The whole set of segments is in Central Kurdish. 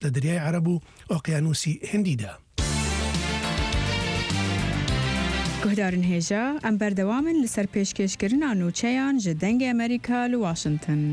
لە دەریای عەرەب و ئۆقیانوسی هێندیدا. گهدارن هێژە ئەم بەردەوامن لەسەر پێشکەشکردنا نوچەیان ji dengê Amerîka li Washington.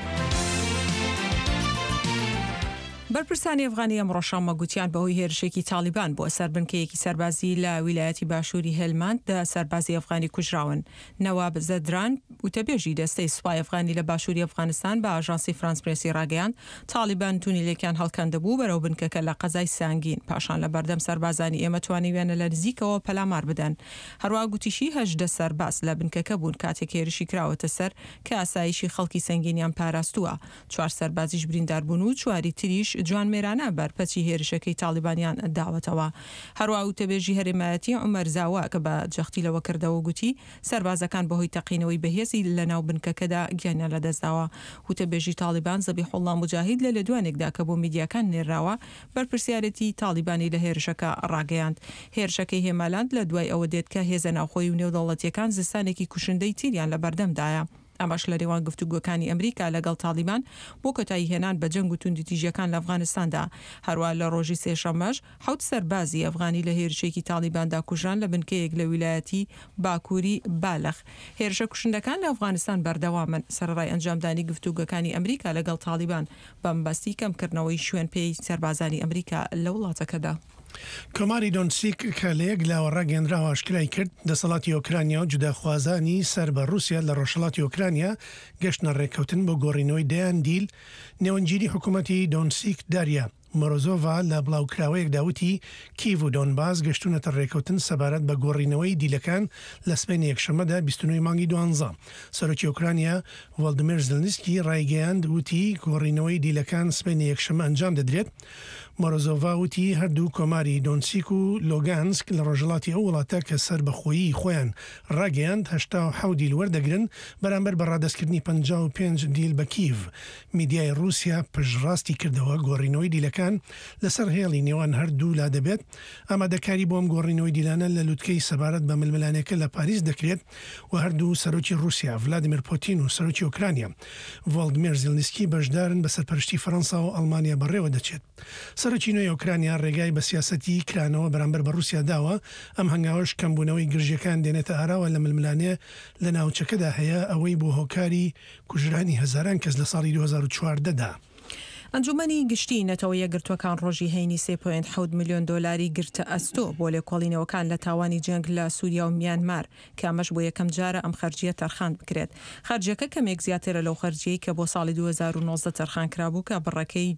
بەرپرسانی ئەفغانی ئەمڕۆژەمە گوتیان بەهۆی هێرشێکی تالیبان بۆ سەربنکەیەکی سەربازی لە ویلایەتی باشووری هێلماند سەربازی ئەفغانی کوژراون. نەواب زەدران وتەبێژی دەستەی سوپای ئەفغانی لە باشووری ئەفغانستان بە ئاژانسی فرانس پرێسی ڕاگەیاند تالیبان تونیلێکیان هەڵکەندەبوو بەرەو بنکەکە لە قەزای سانگین پاشان لە بەردەم سەربازانی ئێمە توانیویانە لە نزیکەوە پەلامار بدەن. هەروە گوتیشی 18 سەرباز لە بنکەکە بوون کاتێک هێرشی کراوەتە سەر کە ئاسایشی خەڵکی سەنگینیان پاراستووە. 4 سەربازیش بریندار بوون و 4 تریش جوان مێرانە بەرپەچی هێرشەکەی تالیبانیان داوەتەوە. هەروە وتەبێژی هەرێمایەتی عومەر زاوا کە بە جەختی لەوە کردەوە گوتی سەربازەکان بەهۆی تەقینەوەی بەهێزی لە ناو بنکەکەدا گیانیان لەدەستداوە. وتەبێژی تالیبان زەبیحوڵڵا موجاهید لە دوانێکدا کە بۆ میدیاکان نێراوە بەرپرسیارەتی تالیبانی لە هێرشەکە ڕاگەیاند. هێرشەکەی هێمالاند لە دوای ئەوە دێت کە هێزە ناوخۆی و نێودەوڵەتیەکان زستانێکی کوشندەی تیریان لە بەردەمدایە. ئەمەش لە ڕێوان گفتوگۆکانی ئەمریکا لەگەڵ تالیبان بۆ کۆتایی هێنان بە جەنگ و توندتیژیەکان لە ئەفغانستاندا. هەروە لە ڕۆژی سێشەمەش 7 سەربازی ئەفغانی لە هێرشێکی تالیباندا کوژران لە بنکەیەک لە ویلایەتی باکووری بالەخ. هێرشە کوشندەکان لە ئەفغانستان بەردەوامن. سەرڕای ئەنجامدانی گفتوگۆکانی ئەمریکا لەگەڵ تالیبان بەمبەستی کەمکردنەوەی شوێن پێی سەربازانی ئەمریکا لە وڵاتەکەدا. کۆماری دۆنسیک کە لە یەک لاوە ڕاگەندراوە ئاشکرای کرد دەسەڵاتی ئۆکرانیا و جوداخوازانی سەر بە رووسیا لە ڕۆژهەڵاتی ئۆکرانیا گەشتنە ڕێککەوتن بۆ گۆڕینەوەی دەیان دیل. نێوەنگیری حکوومەتی دۆنسیک داریا مۆرۆزۆڤا لە بڵاوکراوەیەک داوتی کیڤ و دۆنباس گەشتونەتە ڕێککەوتن سەبارەت بە گۆڕینەوەی دیلەکان لە سبەینی یەکشەمەدا 29 مانگی 12. سەرۆکی ئۆکرانیا ڤۆڵدمیر زلنسکی ڕایگەیاند وتی گۆڕینەوەی دیلەکان سبەینی یەکشەمە ئەنجام دەدرێت. مۆرۆزۆڤا وتی هەردوو کۆماری دۆنسیک و لۆگانسک لە ڕۆژهڵاتی ئەو وڵاتە کە سەر بەخۆیی خۆیان ڕاگەیاند 87 دیل وەردەگرن بەرامبەر بە ڕادەستکردنی 55 دیل بە کیڤ. میدیای رووسیا پشتڕاستی کردەوە گۆڕینەوەی دیلەکان لەسەر هێڵی نێوان هەردوو لا دەبێت. ئامادەکاری بۆم گۆڕینەوەی دیلانە لە لووتکەی سەبارەت بە ململانێکە لە پاریس دەکرێت و هەردوو سەرۆکی رووسیا ڤلادیمیر پۆتین و سەرۆکی ئۆکرانیا ڤۆڵدمیر زلنسکی بەشدارن بە سەرپەرشتی فەڕەنسا و ئەڵمانیا بەڕێوە دەچێت. سەرۆکی نوێی ئۆکرانیا ڕێگای بە سیاسەتی کرانەوە بەرامبەر بە رووسیا داوە ئەم هەنگاوەش کەمبوونەوەی گرژیەکان دێنێتە ئاراوە لە ململانێ لە ناوچەکەدا هەیە ئەوەی بۆ هۆکاری کوژرانی هەزاران کەس لە ساڵی 2014دا. ئەنجومەنی گشتی نەتەوە یەکگرتوەکان ڕۆژی هەینی 3.7 میلیۆن دۆلاری گرتە ئەستۆ بۆ لێکۆڵینەوەکان لە تاوانی جەنگ لە سووریا و میانمار کە ئەمەش بۆ یەکەم جارە ئەم خەرجیە تەرخان بکرێت. خەرجەکە کەمێک زیاترە لەو خەرجیەی کە بۆ ساڵی 2019 تەرخان کرابوو کە بڕەکەی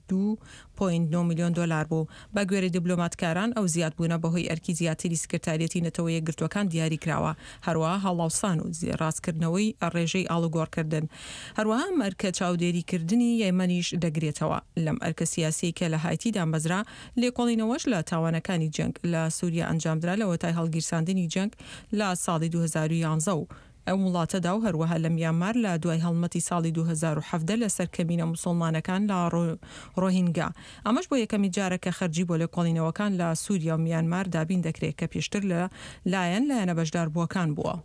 2.9 میلیۆن دۆلار بوو. بە گوێرەی دیبلۆماتکاران ئەو زیادبوونە بەهۆی ئەرکی زیاتری سکرتارەتی نەتەوە یەکگرتوەکان دیاری کراوە. هەروەها هەڵاوسان و ڕاستکردنەوەی ڕێژەی ئاڵوگۆڕکردن. هەروەها مەرکە چاودێریکردنی یەمەنیش دەگرێتەوە. لەم ئەرکە سیاسی کە لە هایتی دامەزرا لێکۆڵینەوەش لە تاوانەکانی جەنگ لە سووریا ئەنجامدرا لە وەتای هەڵگیرساندنی جەنگ لە ساڵی 2011 و ئەو وڵاتەدا و هەروەها لە میانمار لە دوای هەڵمەتی ساڵی 2017 لەسەر کەمینە موسڵمانەکان لە ڕۆهینگا. ئەمەش بۆ یەکەمی جارە کە خەرجی بۆ لێکۆڵینەوەکان لە سووریا و میانمار دابین دەکرێت کە پێشتر لە لایەنە بەشداربووەکان بووە.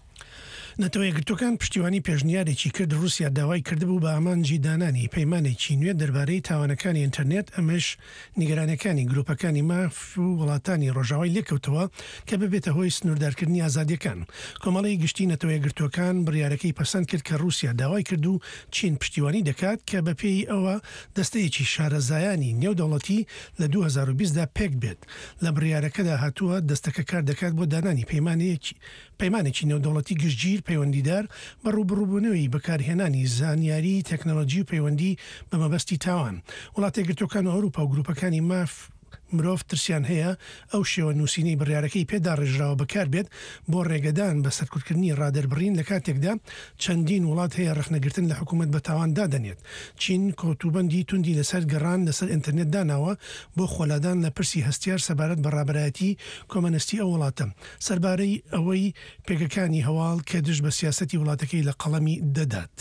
نەتەوە یەکگرتوەکان پشتیوانی پێشنیارێکی کرد رووسیا داوای کردبوو بە ئامانجی دانانی پەیمانێکی نوێ دەربارەی تاوانەکانی ئینتەرنێت ئەمەش نیگەرانەکانی گروپەکانی ماف و وڵاتانی ڕۆژاوای لێکەوتەوە کە ببێتە هۆی سنووردارکردنی ئازادیەکان. کۆمەڵی گشتی نەتەوە یەکگرتوەکان بڕیارەکەی پەسەند کرد کە رووسیا داوای کرد و چین پشتیوانی دەکات کە بەپێی ئەوە دەستەیەکی شارەزایانی نێودەوڵەتی لە 2020دا پێک بێت. لە بڕیارەکەدا هاتووە دەستەکە کار دەکات بۆ دانانی پەیمانێکی نێودەوڵەتی گشتگیر پەیوەندیدار بە ڕوبڕووبوونەوەی بەکارهێنانی زانیاری تەکنۆلۆژی و پەیوەندی بە مەبەستی تاوان. وڵاتە یەکگرتوەکان و ئەوروپا و گروپەکانی ماف مرۆڤ ترسیان هەیە ئەو شێوە نووسینەی بڕیارەکەی پێدا ڕێژراوە بەکار بێت بۆ ڕێگەدان بە سەرکوتکردنی ڕادەربڕین لە کاتێکدا چەندین وڵات هەیە ڕخنەگرتن لە حکوومەت بە تاوان دادەنێت. چین کۆتوبەندی توندی لەسەر گەڕان لەسەر ئینتەرنێت داناوە بۆ خۆلادان لە پرسی هەستیار سەبارەت بە ڕابەرایەتی کۆمەنستی ئەو وڵاتە سەربارەی ئەوەی پێگەکانی هەواڵ کە دژ بە سیاسەتی وڵاتەکەی لە قەڵەمی دەدات.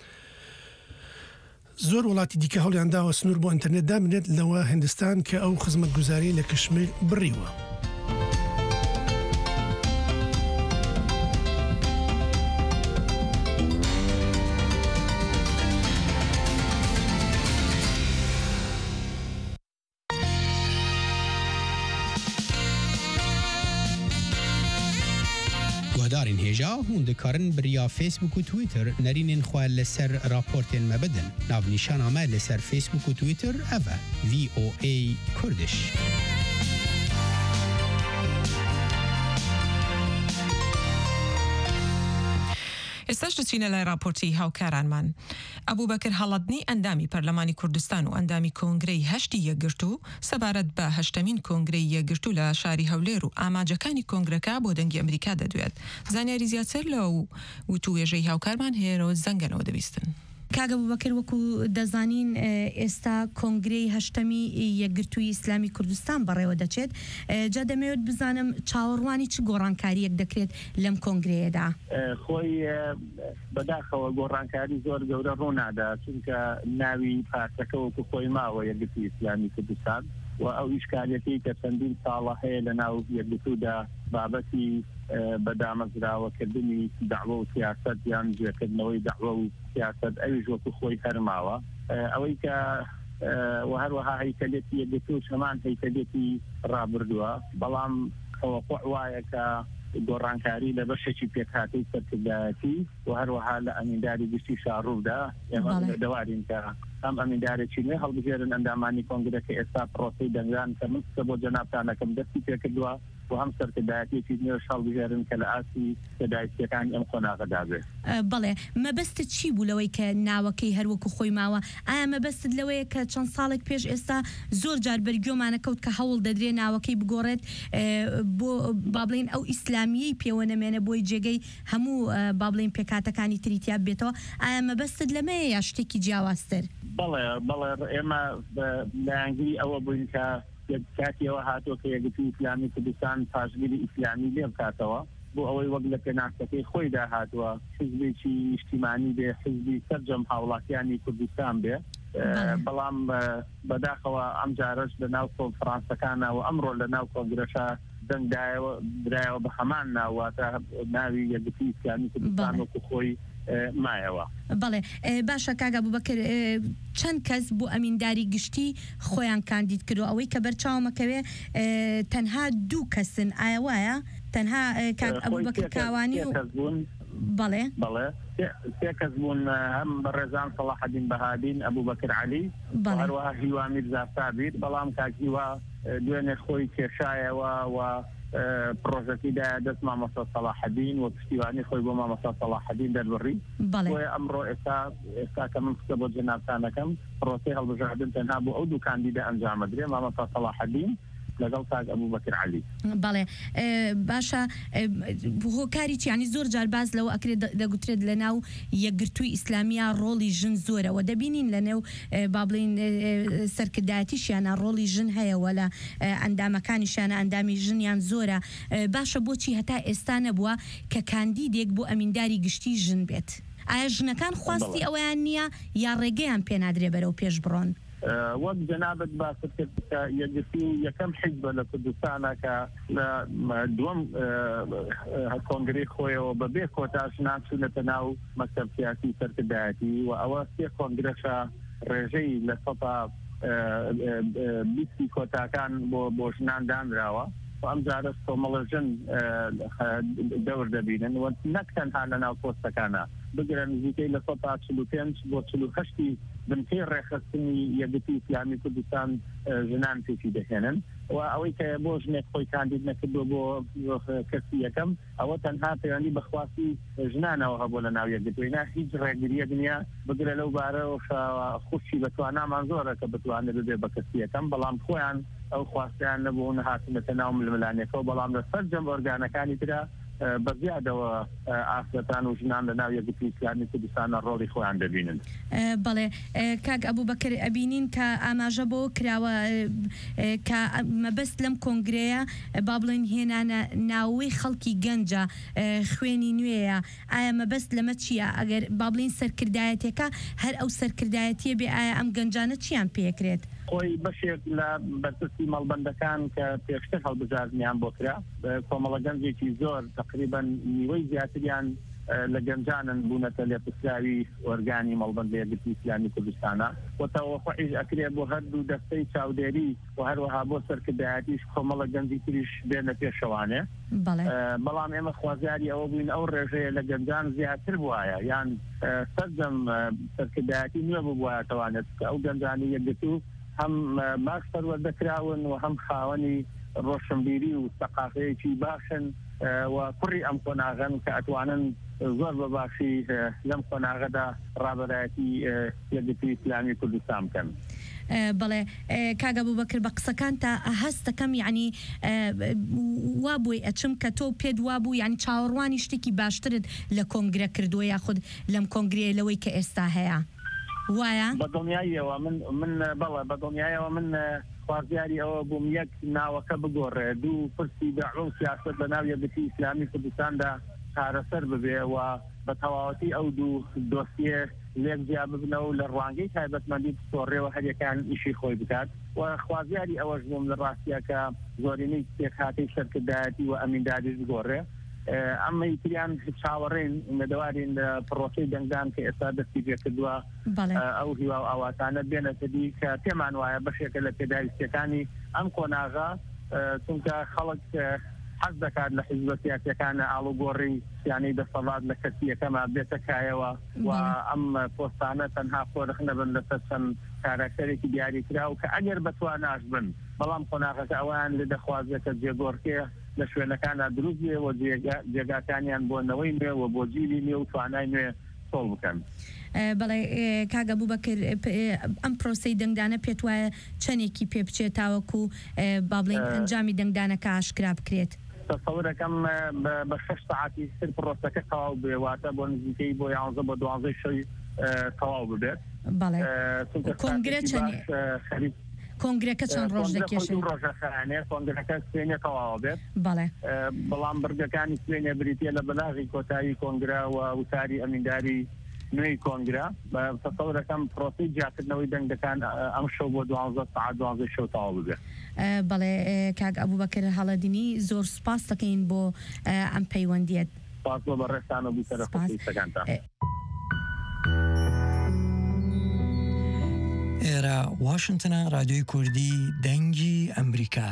زۆر وڵاتی دیکە هەوڵیانداوە سنوور بۆ ئینتەرنێت دابنێت لەوە هندستان کە ئەو خزمەتگوزاری لە کشمیر بڕیوە. گهدارین هێژا هون دikarin biriya Facebook و Twitter nerînên xwe li ser raportên me bidin. Navnîşana me li ser Facebook û Twitter ev e VOA Kurdiş. ئێستاش دەچینە لای راپۆرتی هاوکارانمان. ئەبوبەکر هەڵەدنی ئەندامی پەرلەمانی کوردستان و ئەندامی کۆنگرەی هەشتی یەکگرتوو سەبارەت بە هەشتەمین کۆنگرەی یەکگرتوو لە شاری هەولێر و ئاماجەکانی کۆنگرەکە بۆ دەنگی ئەمریکا دەدوێت. زانیاری زیاتر لە وتوێژەی هاوکارمان هێرۆ زەنگەنەوە دەبیستن. کاگە بوبەکر وەکو دەزانین ئێستا کۆنگرەی هەشتەمی یەکگرتووی ئیسلامی کوردستان بەڕێوە دەچێت. جا دەمەوێت بزانم چاوەڕوانی چ گۆڕانکاریەک دەکرێت لەم کۆنگرەیەدا؟ خۆی بەداخەوە گۆڕانکاری زۆر گەورە ڕوونادا، چونکە ناوی پارتەکە وەکو خۆی ماوە یەکگرتووی ئیسلامی کوردستان و ئەو ئیشکالەتی کە چەندین ساڵە هەیە لە ناو یەکگرتوودا بابەتی بەدامەزراوەکردنی داعوە و سیاسەت یان جێکردنەوەی داعوە و سیاسەت ئەویش وەکو خۆی هەرماوە. ئەوەی کە و هەروەها هەیکەلێتی یەکگرتوو هەمان هەیکەلێتی ڕابردووە، بەڵام تەوەقوع وایە کە گۆڕانکاری لە بەشێکی پێکهاتەی سەرکردایەتی و هەروەها لە ئەمینداری گشتی شاڕوودا ئێمە دەوارین کە ئەم ئەمیندارێکی نوێ هەڵبژێرن ئەندامانی کۆنگرەکە ئێستا پرۆسەی دەنگدان کە من بۆ جەنابتانەکەم دەستی پێکردووە و هەم سەرکردایەتێکی نوێش هەڵبژێرن کە لە ئاسی سەدایەتیەکانی ئەم قۆناغەدا بێت. بەڵێ مەبەستت چی بوو لەوەی کە ناوەکەی هەروەکو خۆی ماوە؟ ئایا مەبەستت لەوەیە کە چەند ساڵێک پێش ئێستا زۆر جار بەرگۆمانە کەوت کە هەوڵ دەدرێ ناوەکەی بگۆڕێت بۆ با بڵێن ئەو ئیسلامیەی پێوە نەمێنە بۆی جێگەی هەموو با بڵێن پێکاتەکانی تریتیا بێتەوە؟ ئایا مەبەستت لەمەیە یا شتێکی جیاوازتر؟ بەڵێ ئێمە لە ئەنگلی ئەوە بووین کە کاتیەوە هاتووە کە یەکگرتووی ئیسلامی کوردستان پاشگیری ئیسلامی لێ بکاتەوە بۆ ئەوەی وەک لە پێناسەکەی خۆیدا هاتووە حیزبێکی نیشتیمانی بێ، حیزبی سەرجەم هاوڵاتیانی کوردستان بێ. بەڵام بەداخەوە ئەم جارەش لە ناو کۆنفرانسەکانە و ئەمڕۆ لە ناو کۆنگرەشە دەنگدایەوە درایەوە بە هەمان ناواتە ناوی یەکگرتووی ئیسلامی کوردستان وەکو خۆی مایەوە. بەڵێ باشە کاگە بوبەکر، چەند کەس بۆ ئەمینداری گشتی خۆیان کاندید کردو؟ ئەوەی کە بەرچاومەکەوێ تەنها 2 کەسن، ئایا وایە؟ تەنها کاک ئەبوبەکر کاوانی و بەڵێ 3 کەس بوون، هەم بەڕێزان سەلاحەدین بەهادین، ئەبوبەکر عەلی، هەروەها هیوا میرزا سابیر. بەڵام کاک هیوا دوێنێ خۆی کێشایەوە و پرۆژەکەیدا دەست مامۆستا سەلاحەدین و پشتیوانی خۆی بۆ مامۆستا سەلاحەدین دەربڕی. بۆیە ئەمڕۆ ئێستا کە من بۆ جەنابتانەکەم پرۆسەی هەڵبژاردن تەنها بۆ ئەو 2 کاندیدا ئەنجامەدرێ، مامۆستا سەلاحەدین لەگەڵ کاک ئەبوبەکر عەلی. بەڵێ باشە، هۆکاری چیانی زۆر جار باز لەوە ئەکرێت دەگوترێت لە ناو یەکگرتووی ئیسلامیە ڕۆڵی ژن زۆرەوە دەبینین لە نێو با بڵێن سەرکردایەتیشیانە ڕۆڵی ژن هەیەوە لە ئەندامەکانیشانە ئەندامی ژنیان زۆرە. باشە بۆچی هەتا ئێستا نەبووە کە کاندیدێک بۆ ئەمینداری گشتی ژن بێت؟ ئایا ژنەکان خواستی ئەویان نییە یا ڕێگەیان پێ نادرێ بەرەو پێش بڕۆن؟ وەک جەنابەت باست کرد کە یەکگرتووی یەکەم حیزبە لە کوردستانە کە لە دووەم کۆنگرەی خۆیەوە بەبێ کۆتاش ناچوونەتە ناو مەکتەب سیاسی سەرکردایەتی و ئەوە 3 کۆنگرەشە ڕێژەی لە سەدا 20 کۆتاکان بۆ ژنان دانراوە و ئەم جارە کۆمەڵە ژن دەور دەبینن و نەک تەنها لە ناو پۆستەکانە بگرە نزیکەی لە 45 بۆ 48 بنکەی ڕێخستنی یەکگرتووی ئیسلامی کوردستان ژنان پێشی دەهێنن و ئەوەی کە بۆ ژنێک خۆی کاندید نەکردووە بۆ کەسی یەکەم ئەوە تەنها پەیوەندی بەخواستی ژنانەوە هەبوو لە ناو یەکگرتووی، هیچ ڕێگریەک نییە بگرە لەو بارەوە خوشی بەتوانامان زۆرە کە بتوانێت ببێ بە کەسی یەکەم، بەڵام خۆیان ئەو خواستیان نەبوون هاتنەتە ناو ململانێکەوە، بەڵام لە سەرجەم ئۆرگانەکانی ترە بەزیادەوە ئافرەتان و ژنان لە ناو یەکگرتووی ئیسلامی کوردستانە ڕۆڵی خۆیان دەبینن. بەڵێ کاک ئەبوبەکر ئەبینین کە ئاماژە بۆ کراوە کە مەبەست لەم کۆنگرەیە با بڵێن هێنانە ناوەی خەڵکی گەنجە خوێنی نوێیە. ئایا مەبەست لەمە چییە؟ ئەگەر با بڵێن سەرکردایەتێکە هەر ئەو سەرکردایەتیە بێ، ئایا ئەم گەنجانە چیان پێکرێت؟ خۆی بەشێک لە بەرپرسی مەڵبەندەکان کە پێشتر هەڵبژاردنیان بۆ کرا، کۆمەڵە گەنجێکی زۆر تقریبا نیوەی زیاتریان لە گەنجانن بوونەتە لێ پسراوی وەرگانی مەڵبەند لە یەکگرتووی ئیسلامی کوردستانە و تەوەقوعیش ئەکرێ بۆ هەردوو دەستەی چاودێری و هەروەها بۆ سەرکردایەتیش کۆمەڵە گەنجی تریش بێنە پێشەوانێ بەڵام ئێمە خوازیاری ئەوە بووین ئەو ڕێژەیە لە گەنجان زیاتر بووایە یان سەردەم سەرکردایەتی نوێ بووایە توانێت کە ئەو گەنجانی یەکگرتوو هەم ماش پەروەردەکراون و هەم خاوەنی ڕۆشنبیری و سەقافەیەکی باشن و کوڕی ئەم کۆناغن کە ئەتوانن زۆر بەباشی لەم کۆناغەدا ڕابەرایەتی یەکگرتووی ئیسلامی کوردستان بکەن. بەڵێ کاگە بووبەکر بە قسەکان تا هەستەکەم یعنی وابووی ئەچم کە تۆ پێت وابوو یعنی چاوەڕوانی شتێکی باشترت لە کۆنگرە کردووە یاخود لەم کۆنگرێ لەوەی کە ئێستا هەیە وایە؟ بەدڵنیاییەوە من بەڵێ بەدڵنیاییەوە من خوازیاری ئەوە بووم یەک ناوەکە بگۆڕێ دوو پرسی داعوە و سیاست بە ناو یەکگرتووی ئیسلامی کوردستاندا چارەسەر ببێ و بە تەواوەتی ئەو دوو دۆسیە لێک جیا ببنەوە و لە ڕوانگەی تایبەتمەندی بسۆڕێەوە هەریەکان ئیشی خۆی بکات و خوازیاری ئەوەش بووم لە ڕاستیە کە زۆرینەی پێکهاتەی سەرکردایەتی و ئەمینداریش بگۆڕێ ئەمە ئیتریان چاوەڕێن لەدەوارین لە پڕۆکەی دەنگدان کە ئێستا دەستی پێ کردووە ئەو هیوا و ئاواتانە بێنەتە دی کە پێمان وایە بەشێکە لە پێداویستەکانی ئەم کۆناغا چونکە خەڵک حەز دەکات لە حیزبە سیاسیەکانە ئاڵوگۆڕی یانەی دەسەڵات لە کەسیەکەما بێتە کایەوە و ئەم پۆستانە تەنها خۆرخ نەبن لەسەر چەند کارکتەرێکی دیاریکراو کە ئەگەر بەتواناش بن بەڵام کۆناغەکە ئەویان لێ دەخوازێت کە جێگۆڕکێ لە شوێنەکانە دروست بێ و جێگاکانیان بۆ نەوەی نوێ و بۆ جیلی نوێ و توانای نوێ سۆڵ بکەن. بەڵێ کاگە بووبەکر ئەم پرۆسەی دەنگدانە پێت وایە چەندێکی پێ بچێت تاوەکو با بڵێن ئەنجامی دەنگدانەکە ئاشکرا بکرێت؟ تەسەورەکەم بە 6 ساعتی سر پرۆسەکە تەواو بێ واتە بۆ نزیکەی بۆ 11 بۆ 12 شەوی تەواو ببێت. بەڵێ کۆنگرە چەند کۆنگرەکە چەند ڕۆژ دەکێشێت؟ ڕۆژەخانێ کۆنگرەکە سوێنێ تەواو بێت. بەڵێ بەڵام بەرگەکانی سوێنێ بریتە لە بەلاغی کۆتایی کۆنگرا و وتاری ئەمینداری نوێی کۆنگرا بە تەسەورەکەم پرۆسی جیاکردنەوەی دەنگەکان ئەم شەو بۆ 12 ساعت 12 شەو تەواو ببێت. بەڵێ کاگ ئەبووبەکر هەڵەدینی زۆر سوپاس دەکەین بۆ ئەم پەیوەندیت. سپاس بۆ بەڕێستان و بیسەرە خۆشەویستەکانتان. ئێرە واشنگتنە رادیۆی کوردی دەنگی ئەمریکا.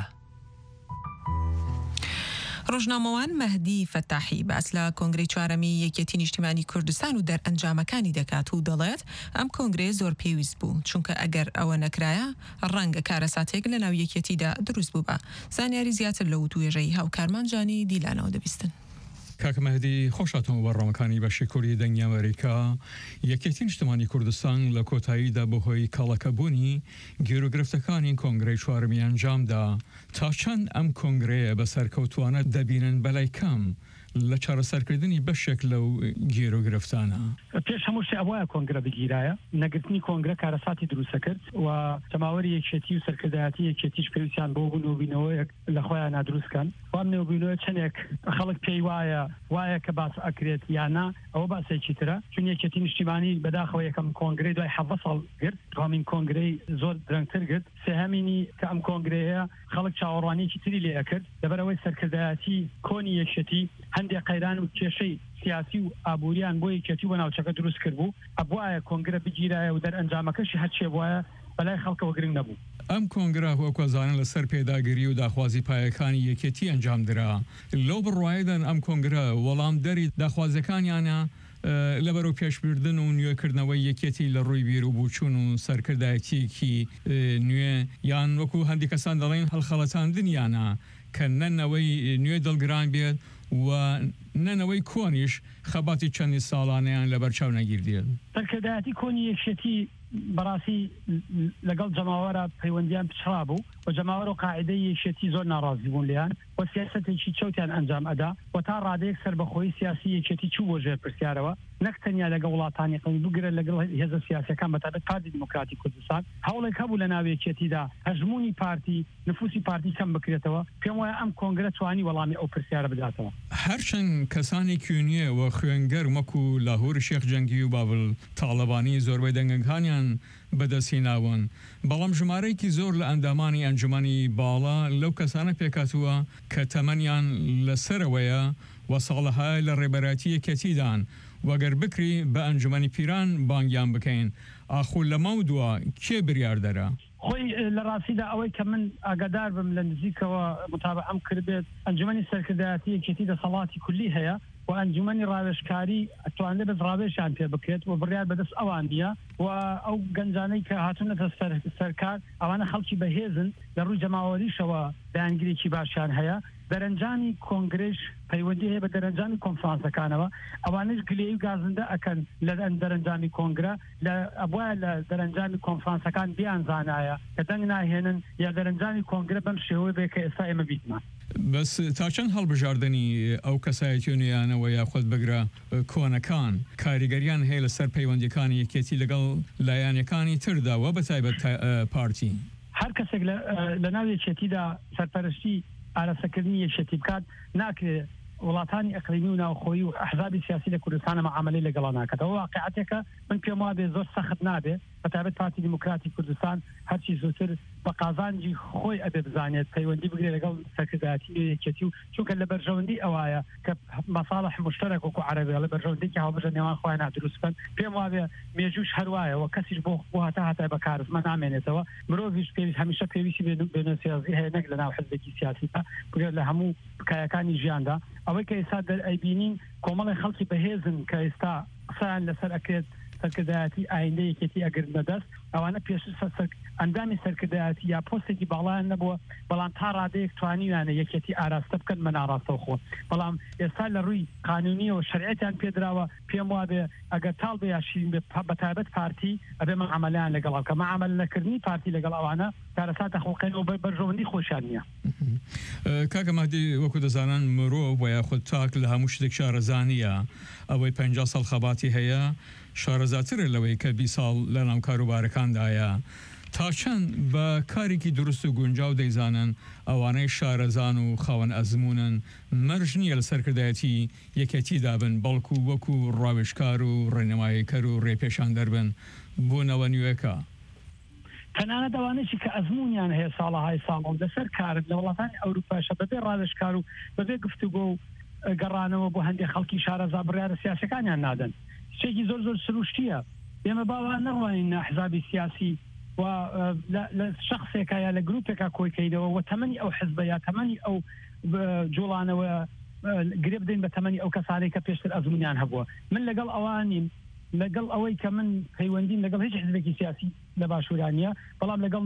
ڕۆژنامەوان مەهدی فەتاحی باس لە کۆنگرەی چوارەمی یەکێتی نیشتیمانی کوردستان و دەرئەنجامەکانی دەکات و دەڵێت ئەم کۆنگرێ زۆر پێویست بوو چونکە ئەگەر ئەوە نەکرایە ڕەنگە کارەساتێک لە ناو یەکێتیدا دروست بوو بە. زانیاری زیاتر لە وتوێژەی هاوکارمانجانی دیلانەوە دەبیستن. کاکە مەهدی خۆشاتەوە بەڕۆمەکانی بەشی کوردی دەنگی ئەمریکا یەکێتی نیشتیمانی کوردستان لە کۆتاییدا بەهۆی کاڵەکەبوونی گێروگرفتەکانی کۆنگرەی چوارەمی ئەنجامدا تا چەند ئەم کۆنگرەیە بەسەرکەوتوانە دەبینن بەلای کەم لە چارەسەرکردنی بەشێک لەو گێروگرفتانە. پێش هەموو شتێ ئەوەیە کۆنگرە بگیرایە نەگرتنی کۆنگرە کارەساتی دروستە کرد و تەماوەری یەکێتی و سەرکردایەتی یەکێتیش پێویستیان بۆ بوون نێوبینەوەیەک لە خۆیان نادروستکەن. وام نێوبینەوە چەندێک خەڵک پێی وایە کە باس ئەکرێت یانە ئەوە باسێکی ترە چون یەکێتی نیشتیمانی بەداخەوە یەکەم کۆنگرەی دوای 7 ساڵ گرت دوامین کۆنگرەی زۆر درەنگتر گرت سێهەمینی کە ئەم کۆنگرەیە خەڵک چاوەڕوانیەکی تری لێ ئەکرد لەبەرەوەی سەرکردایەتی کۆنی یەکێتی هەندێک قەیران و کێشەی سیاسی و ئابوووریان بۆ یەکێتی و ناوچەکە دروست کرد بوو ئەبوایە کۆنگرە بگیرایە و دەرئەنجامەکەشی هەرچێ وایە بەلای خەڵکەوە گرنگ نەبوو. ئەم کۆنگرە وەکوەزانن لەسەر پێداگیری و داخوازی پایەکانی یەکێتی ئەنجامدرا لەو بڕواایدان ئەم کۆنگرە وەڵام دەری داخوازەکانیانە لەبەرەو پێشبردن و نوێکردنەوەی یەکێتی لە ڕووی بیر و بووچوون و سەرکردایەتیەکی نوێ یان وەکو هەندی کەسان دەڵێن هەڵخەڵەتاندنیانە کە نەنەوەی نوێ دڵگران بێت و نەنەوەی کۆنیش خەباتی چەندی ساڵانەیان لەبەرچاو نەگیردێت. سەرکردایەتی کۆنی یەکێتی بەڕاستی لەگەڵ جەماوەرە پەیوەندیان پچڕا بوو و جەماوەر و قاعدەی یەکێتی زۆر ناڕازی بوون لیان و سیاسەتێکی چەوتیان ئەنجام ئەدا و تا ڕادەیەک سەربەخۆیی سیاسی یەکێتی چوو بۆ ژێر پرسیارەوە نەکتەنیا لەگە وڵاتانی قڵی بگرە لەگەڵ هێزە سیاسەکان بەتابەت پارتی دموکراتی کوردستان هەوڵێک هەبوو لە ناوێکێتیدا هەژمونی پارتی نفوسی پارتی کەم بکرێتەوە پێم وایە ئەم کۆنگرە توانی وەڵامی ئەو پرسیارە بداتەوە هەرچەند کەسانی کیونیە و خوێنگەر وەکو لاهور شێخ جەنگی و بابل تاڵەبانی زۆربەی دەنگەکانیان بەدەستهێناون بەڵام ژمارەیەکی زۆر لە ئەندامانی ئەنجومەنی باڵا لەو کەسانە پێکاتووە کە تەمەنیان لەسەرەوەیە و ساڵەهای لە ڕێبەراتی یەکێتیدان وەگەر بکری بە ئەنجومەنی پیران بانگیان بکەین ئاخۆ لە ماو دووە کێ بریاردەرە خۆی لە ڕاستیدا ئەوەی کە من ئاگادار بم لە نزیکەوە متابعەم کردێت ئەنجومەنی سەرکردایەتی یەکێتی دەسەڵاتی کولی هەیە و ئەنجومەنی ڕاوێژکاری ئەتوانێت بەس ڕاوێژیان پێ بکرێت و بڕیار بەدەست ئەوان نیە و ئەو گەنجانەی کە هاتوونەتە سەرکار ئەوانە خەڵکی بەهێزن لە ڕووی جەماوەریشەوە دایانگیرێکی باشیان هەیە دەرەنجامی کۆنگرێش پەیوەندی هەیە بە دەرەنجامی کۆنفرانسەکانەوە ئەوانش گلێی و گازندە ئەکەن لە دەرەنجامی کۆنگرە لە ئەبوایە لە دەرەنجامی کۆنفرانسەکان بیان زانایە کە دەنگ ناهێنن یا دەرەنجامی کۆنگرە بەم شێوەیە بێ کە ئێستا ئێمە بیتمان بەس تا چەند هەڵبژاردننی ئەو کەسایەتیونیانەوە یاخود بگرە کۆنەکان کاریگەریان هەیە لەسەر پەیوەندیەکانی یەکێتی لەگەڵ لایەنەکانی ترداوە بەتایبەت پارتی هەر کەسێک لە ناو یەکێتیدا سەرپەرشتی ئارەسەکردنی یەکێتی بکات ناکرێت وڵاتانی ئەقلیمی و ناوخۆیی و ئەحزابی سیاسی لە کوردستانە مەعاملەی لەگەڵا ناکاتەوە واقعەتێکە من پێم وابێ زۆر سەخت نابێ بەتابەت پارتی دموکراتی کوردستان هەرچی زووتر بە قازانجی خۆی ئەبێ بزانێت پەیوەندی بگرێت لەگەڵ سەرکردایەتی یەکێتی و چونکە لە بەرژەوەندی ئەوایە کە مەساڵح مشتەرەک وەکو عەرەبی لە بەرژەوەندێکی هاوبەشە نێوان خۆیان نادروستکەن پێم وابێ مێژوش هەروایە و کەسیش بۆ هاتای بە کارزمە نامێنێتەوە مرۆڤیش پێویست هەمیشە پێویستی بێنە سیاسی هەیە نەک لە ناو حزبێکی سیاسی بگرێت لە هەموو بکایەکانی ژیاندا ئەوەی کە ئێستا دەرئەیبینین کۆمەڵی خەڵکی بەهێزن کە ئێستا قسەیان لەسەر ئەکرێت سەرکردایەتی ئایندە یەکێتی ئەگرن بەدەست ئەوانە پێش ئەندامی سەرکردایەتی یا پۆستێکی باڵایان نەبووە بەڵام تا ڕادەیەک توانیوانە یەکێتی ئاراستە بکەن مە ناڕاستە خۆ بەڵام ئێستا لە ڕووی قانونیەوە شەرعەتیان پێدراوە پێم وابێ ئەگەر تاڵ بەیاشین بەتابەت پارتی ئەبێ مەعامەلەیان لەگەڵ کە مەعامەل نەکردنی پارتی لەگەڵ ئەوانە کارەسات دەخۆقێنەوە بەرژەوەندی خۆشیان نییە کاکە مادی وەکو دەزانان مرۆڤ بۆ یاخود تاک لە هەموو شتێک شارەزانیە ئەوەی 50 ساڵ خەباتی هەیە شارەزاترە لەوەی کە 20 ساڵ لە ناو کاروبارەکاندایە تا چەند بە کارێکی دروست و گونجاو دەیزانن ئەوانەی شارەزان و خاوەن ئەزمونن مەرج نییە لە سەرکردایەتی یەکێتی دابن بەڵکو وەکو ڕاوێژکار و ڕێنەماییکەر و ڕێپێشان دەربن بۆنەوە نوێەکە تەنانەت ئەوانەی کە ئەزمونیان هەیە ساڵەهای ساڵ لەسەر کارت لە وڵاتانی ئەوروپاشە بەبێ ڕاوێژکار و بەبێ گفتوگۆ و گەڕانەوە بۆ هەندێک خەڵکی شارەزا بڕیارە سیاسەکانیان نادەن شتێکی زۆر زۆر سروشتیە ئێمە باوان نەڕوانین حزابی سیاسی و لە شخصێکە یا لە گروپێکا کۆیکەیدەوە و تەمەنی ئەو حزبە یا تەمەنی ئەو جوڵانەوە گرێ بدەین بە تەمەنی ئەو کەسانەی کە پێشتر ئەزمونیان هەبووە من لەگەڵ ئەوانیم لەگەڵ ئەوەی کە من پەیوەندیم لەگەڵ هیچ حزبێکی سیاسی لە باشوورانیە بەڵام لەگەڵ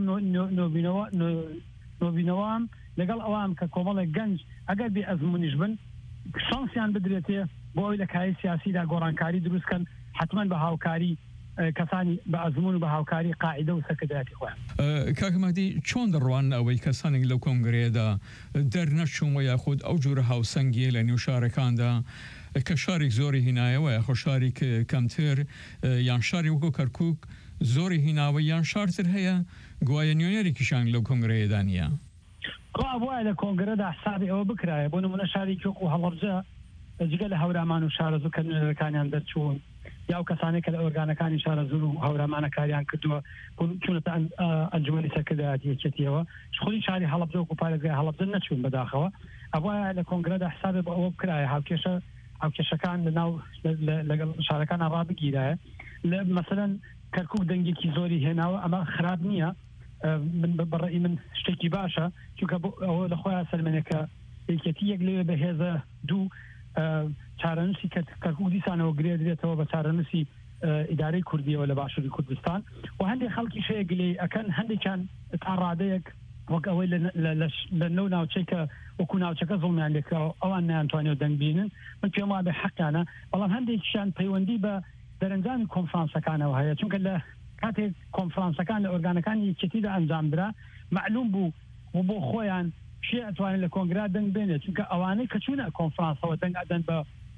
نۆبینەوەم لەگەڵ ئەوام کە کۆمەڵێک گەنج ئەگەر بێ ئەزمونیش بن شانسیان بدرێتێ بۆ ئەوی لە کاری سیاسیدا گۆڕانکاری دروستکەن حتمما بە هاوکاری کەسانی بە ئەزمون و بە هاوکاری قاعدە و سەرکردایەتی خۆیان کاکەمادی چۆن دەڕوان ئەوەی کەسانێک لەو کۆنگرێدا دەرنەچوون و یاخود ئەو جۆرە هاوسەنگیە لە نێو شارەکاندا کە شارێک زۆری هینایەوە یاخۆ شاری کەمتر یان شاری وەکو کەرکووک زۆری هیناوە یان شارتر هەیە گوایە نیۆنەرێکیشان لەو کۆنگرەیەدا نییە وایە لە کۆنگرەدا حسابی ئەوە بکرایە بۆ نمونە شارێکی وەکو هەڵەبجە جگە لە هەورامان و شارەزوو کە نوێنەرەکانیان دەرچوون یا و کەسانێک کە لە ئۆرگانەکانی شارەزوو و هەورامانە کاریان کردووە چونەتە ئەنجومەنی سەرکردایەتی یەکێتیەوە خۆی شاری هەڵەبجە وەکو پارێزگای هەڵەبجە نەچوون بەداخەوە ئەوە لە کۆنگرەدا حسابێ بە ئەوە بکرایە هاوکێشەکان لەناو لەگەڵ شارەکانە ڕابگیرایە لە مەسەلەن کەرکووک دەنگێکی زۆری هێناوە ئەمە خراپ نییە بەڕێی من شتێکی باشە چونکە ئەوە لە خۆیان سەلمێنێکە یەکێتی یەک لەوێ بەهێزە دوو چارەنووسی کەرکووک دیسانەوە گرێ درێتەوە بە چارەنووسی ئیدارەی کوردیەوە لە باشووری کوردستان و هەندێک خەڵکی شەیە گلێ ئەکەن هەندێکیان تا ڕادەیەک وەک ئەوەی لە نەو ناوچەیکە وەکو ناوچەکە زڵمیان لێکەوە ئەوان نەیانتوانێت دەنگ بینن من پێم وابێ حەقیانە بەڵام هەندێکیشیان پەیوەندی بە دەرەنجامی کۆنفرانسەکانەوە هەیە چونکە لە کاتێک کۆنفرانسەکان لە ئۆرگانەکانی یەکێتیدا ئەنجامدرا معلوم بوو و بۆ خۆیان شێ ئەتوانێت لە کۆنگرا دەنگ بێنێت چونکە ئەوانەی کە چوونە کۆنفرانسەوە دەنگ ئەدەن بە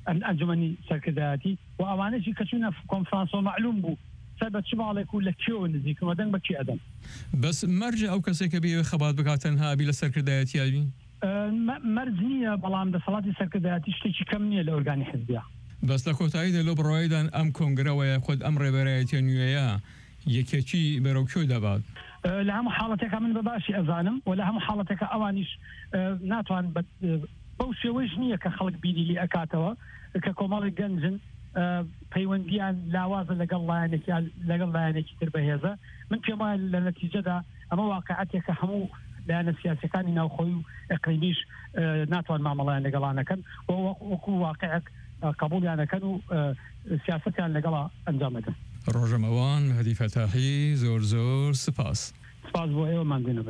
ئەنجومەنی سەرکردایەتی و ئەوانەی کەچوونە کۆنفرانسۆ معلوم بوو سەبەت چ ماڵێک و لە کێوە نزیکمە دەنگ بە کی ئەدەم بەس مەرجە ئەو کەسێکە بێ خەبات بکاتەن هابی لە سەرکردایەتیاوی مەرج نییە بەڵام دەسەڵاتی سەرکردایەتی شتێکی کەم نییە لە ئۆرگانی حزبیا بەس لە کۆتاییدا لەو بڕۆیدان ئەم کۆنگرەوەیە خۆت ئەم ڕێبەرایەتیە نوێیە یەکێکی بەرەوکۆ دەبات لە هەموو حاڵەتێکە من بەباشی ئەزانم و لە هەموو حاڵەتێکە ئەوانیش ناتوان بەو شێوەیەش نییە کە خەڵک بیری ئەکاتەوە کە کۆمەڵی گەنجن پەیوەندیان لاوازە لەگەڵ لایەنێکی تر بەهێزە من پێم وایە لە نەتیجەدا ئەمە واقعەتێکە هەموو لایەنە سیاسەکانی ناوخۆی و ئەقلیمیش ناتوان مامەڵیان لەگەڵانەکەن وەکو واقعەک قبولیانەکەن و سیاستیان لەگەڵا ئەنجام بدەن ڕۆژەمەوان هەدی فەتاحی زۆر زۆر سپاس بۆ ئێوەمان بێنەبن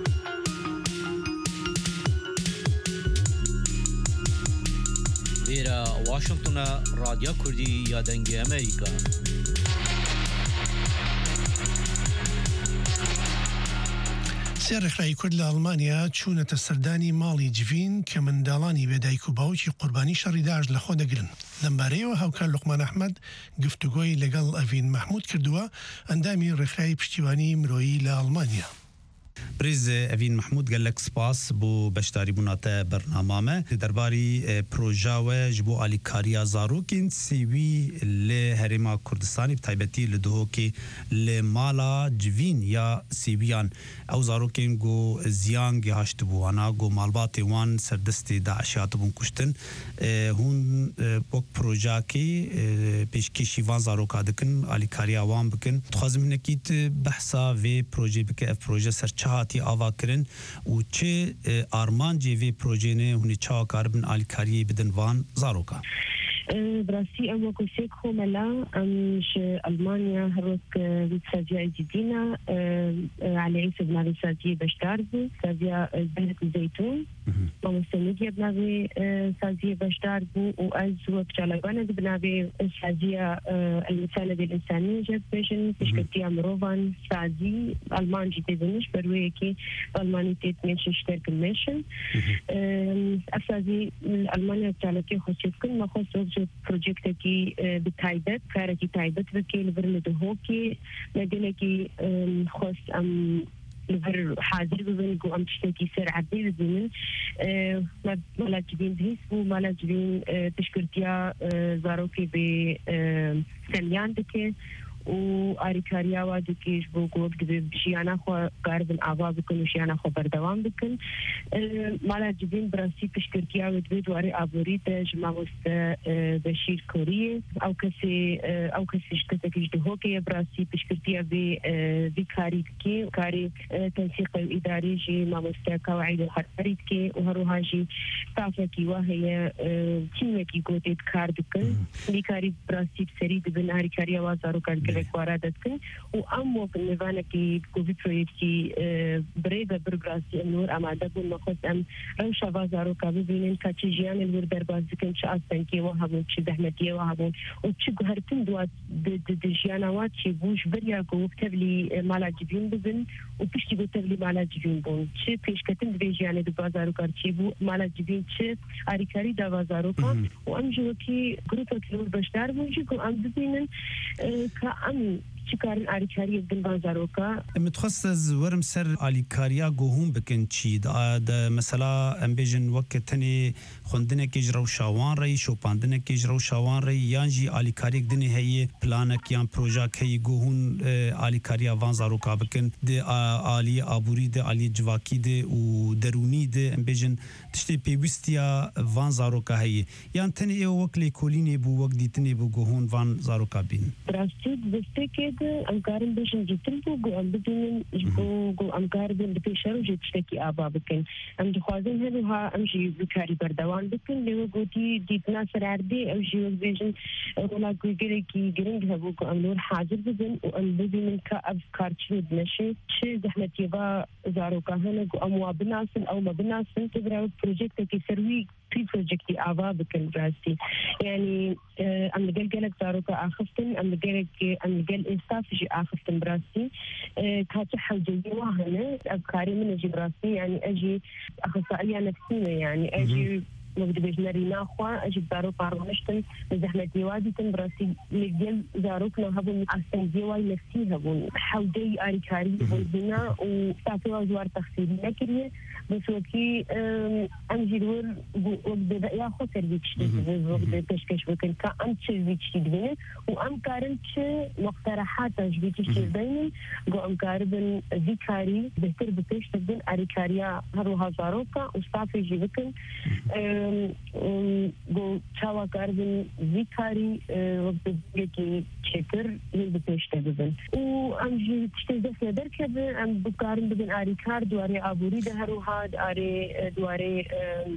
لێرە واشنگتنە رادیۆ کوردی یا دەنگی ئەمریکا سێ ڕێکخراوی کورد لە ئەڵمانیا چوونەتە سەردانی ماڵی جڤین کە منداڵانی بێدایک و باوکی قوربانی شەڕی داعش لەخۆ دەگرن لەمبارەیەوە هاوکار لوقمان ئەحمەد گفتوگۆی لەگەڵ ئەڤین مەحموود کردووە ئەندامی ڕێکخراوی پشتیوانی مرۆیی لە ئەڵمانیا برز ئەڤین محمود گەلک سپاس بۆ بەشداری بووناتە بەرنامامە دەرباری پرۆژاوە ji بۆ ئالیکارییا زارۆکین سیوی لە هەرێما کوردستانی تایبەتی لە دهۆکی لە ماڵا جڤین یا سیویان ئەو زارۆکین گۆ زیان گەهاشت بووانە گۆ ماڵباتێ وان سەردەستی داعشیات بوون کوشتن هون وەک پرۆژاکێ پێشکەشی وان زارۆکا دکن ئالیکارییا وان بکن دخوازم هەنێکیت بەحسا vê پرۆژێ بکە ئەف پرۆژە سەرچاهاتی ئاواکردن و چه ئارمانجێ vê پرۆژێنێ هونی چاوەکار بن ئالیکاریە بدن وان زارۆکا براسي أما كوسيك خوملا أمش ألمانيا هروك سازيا جدينا على عيسى بنابي سازيا بشتاربو سازيا زهرة الزيتون ومستمدية بنابي سازيا بشتاربو وأز وبشالبانا بنابي سازيا المساندة الإنسانية جد بيشن تشكتيا مروفان سازي ألمان جدي بنش برويكي ألماني تيتميش اشترك الميشن أفسازي ألمانيا بشالكي خوشيك كل ما خوش پروژێکتێکی بتایبەت کارێکی تایبەت بکەی لەبەر لە دهۆکی لەگەلێکی خۆست ئەم لەبەر حاضر ببن و ئەم شتێکی سەر عەردەی ببینن مالا جبین هیچ بوو مالا جبین پشتکردیا زارۆکی بێ سەلیان دکێ و ئاریکاریاوا دکیش بۆ گۆک دەبێ ژیانە خۆ کاربن ئاوا بکن و ژیانە خۆ بەردەوام بکن مالا جبین بڕاستی پشتکردیاوە دەبێ دوارێ ئابووریتە ژ مامۆستە بەشیر کۆریە ئەو کەسی شتێکیش دهۆکەیە بڕاستی پشتکردیا بێ کاری بکێ کاری تەنسیق ئیداریژی مامۆستەکە و عیدە هەرپەری بکێ و هەروەهاژی ستافێکی وا هەیە تیمێکی گۆتێت کار بکن بیکاری بڕاستی بسەری دەبن ئاریکاریاوا زارۆکار کوارا دەکەن و ئەم وەک نێوانێکی کوڤید پرۆیەکتی برێ بە برگراسی ئەمنور ئامادە بوون مەخۆست ئەم ڕەوشەوا زارۆکا ببینن کە چی ژیانێ لور دەرباز دکەن چ ئاستەنکیەوە هەبوون چ زەحمەتیەوە هەبوون و چ هەرتن دوات ژیانەوە چی بووش بەریا گۆ تەبلی مالا جبین ببن و پشتی بۆ تەبلی مالا جبین بوون چ پێشکەتن دەبێ ژیانێ دەبا زارۆکار چی بوو مالا جبین چ ئاریکاری داوا زارۆکا و ئەم ژوەکی گروپێکی لور بەشدار بوون ژی و ئەم ببینن کە ئەم چیکارن ئاریکاریە بن با زارۆکا متخصص ورم سەر ئالیکاریا گۆهوم بکن چی مەسەلا ئەم بێژن وەک تەنێ خوندنێکیش ڕەوشاوان ڕێی شۆپاندنێکیش ڕەوشاوان ڕێی یانجی ئالیکارێک دنێ هەیە پلانێک یان پرۆژاکەی گۆهون ئالیکاریا وان زارۆکا بکن دێ ئالی ئابووری دێ ئالی جواکی دێ و دەرونی دێ ئەم بێژن تشتێ پێویستیە وان زارۆکا هەیە یان تەنێ ئێوە وەک لێکۆلینێ بوو وەک دیتنێ بوو گۆهون وان زارۆکا بین ڕاستی دەستێکێ ئەمکارم بێژن جتن بوو گۆ ئەم ببینن گۆ ئەمکار بن بپێشەر و ژێ شتێکی ئابا بکەن ئەم دخوازن هەروها ئەمژی بکاری بەردەوام بکن لێوە گوتی دیتنا سەراردێ ئەو ژی وەک بێژن وڵاتگوێگەرێکی گرنگ هەبوو گۆ ئەم لۆر حاضر ببن و ئەم ببینن کە ئەف کارچێ بنەشێ چ زەحمەتیەبا زارۆکا هەنە گۆ ئەم وا بناسن ئەومە بناسن تبراوە پرۆژێکتێکی سەروی توی پرۆژێکتی ئاوا بکن ڕاستی یعنی ئەم لەگەل گەلک زارۆکا ئاخستن ئەم لەگەل ئێستافژی ئاخستن براستی کاتە حەوجەیی وا هەنە ئەفکاری منەژی براستی یعنی ئەژی ئەخسائیە نەفسینە یعنی ئەژی وقت بجنري ناخوا أجد بارو بارونشتن زحمة ديوادي تنبراسي لجل زاروكنا هبون أصلا ديواي نفسي هبون حودي آريكاري هبون هنا وستعطي وزوار تخصيري لكن بس وكي أمجي دور وقت ياخو سيرفيتش وقت تشكش وكن كأم تشيرفيتش تدبين وأم كارنش مقترحات تشبيتش تدبين قو أم كاربن ذيكاري بهتر بتش تدبين آريكاريا هروها زاروكا وستعطي جيبكن قو تشاوا كاربن ذيكاري وقت بيكي تشتر بتش تدبين وأمجي تشتزف ندركب أم بكارن بدن آريكار دواري أبوري ده هروها آري دواري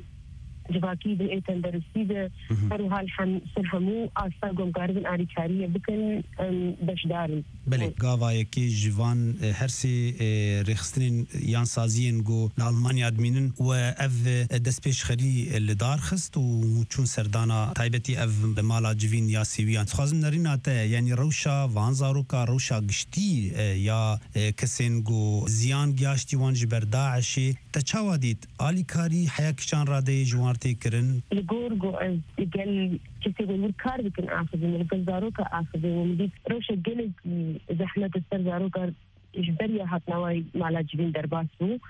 جواكي بالإيتن درسيدة هروها الحم سرهمو آستاقوم قاردن آريكارية بكن بشدارن بله قاوا يكي جوان هرسي رخصتين يان سازين جو لألمانيا ادمينن و اف دست پیش خری اللي دار خست و چون سردانا تایبتی اف بمالا جوین یا سیویان خوازم نرین آتا یعنی روشا وانزاروکا روشا گشتی یا کسین جو زیان گیاشتی وان جبر داعشی تچاوا دید آلی کاری حیا کشان راده جوارتی کرن لگور جو از گل كيف يقول كار بكن آخذين الجل زاروكا آخذين ومديك روشة جلد زحمة السر زاروكا إجبارية هاتناوي مع جبين درباسو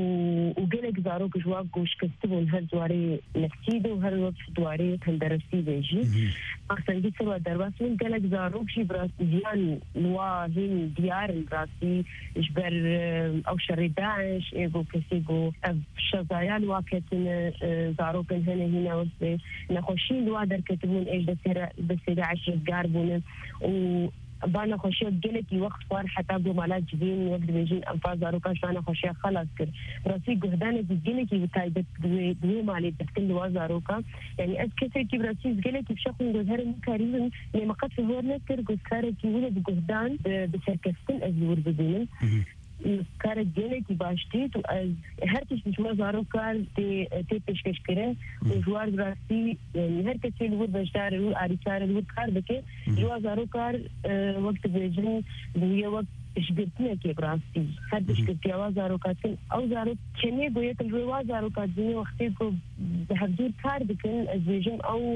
وجلد زاروكا جواك وش كستبون هالزواري نفسيده وهالوقت دواري هندرسي بيجي أحسن جيت سوا درباسو جلد زاروك شي براس ديان نواهين ديار براسي إجبار أو شر داعش إيجو كسيجو شظايا واكتن زاروكا هنا وصي نخشين دوادر كتبون إيش بسيرة عشر جاربون بانا خوشي جلكي وقت فار حتى قبل ما لا جبين وقت بيجين أنفاس زاروكا شانا خوشي خلاص كر راسي جهدان جلكي بتايبت دوي مالي تكتل وزاروكا يعني أز كسر كي براسي جلكي بشكل جزهر مكاريزن لما قد في هورنا كر جزكارة كي ولد جهدان بسركستن أزور بدون كارت جلكي باشتيت وأز هرتش بشوا زاروكا تي بيشكش كره وجوار براسي يعني هرتش الور بشتار الور أريكار الور كار بكي جوا زاروكا وقت بيجن دوية وقت إشبرتنا كي براسي هرتش كتيا وزاروكا أو زاروك كني قويت الجوا زاروكا دنيا وقتي كو بحضور كار بكن أزوجين أو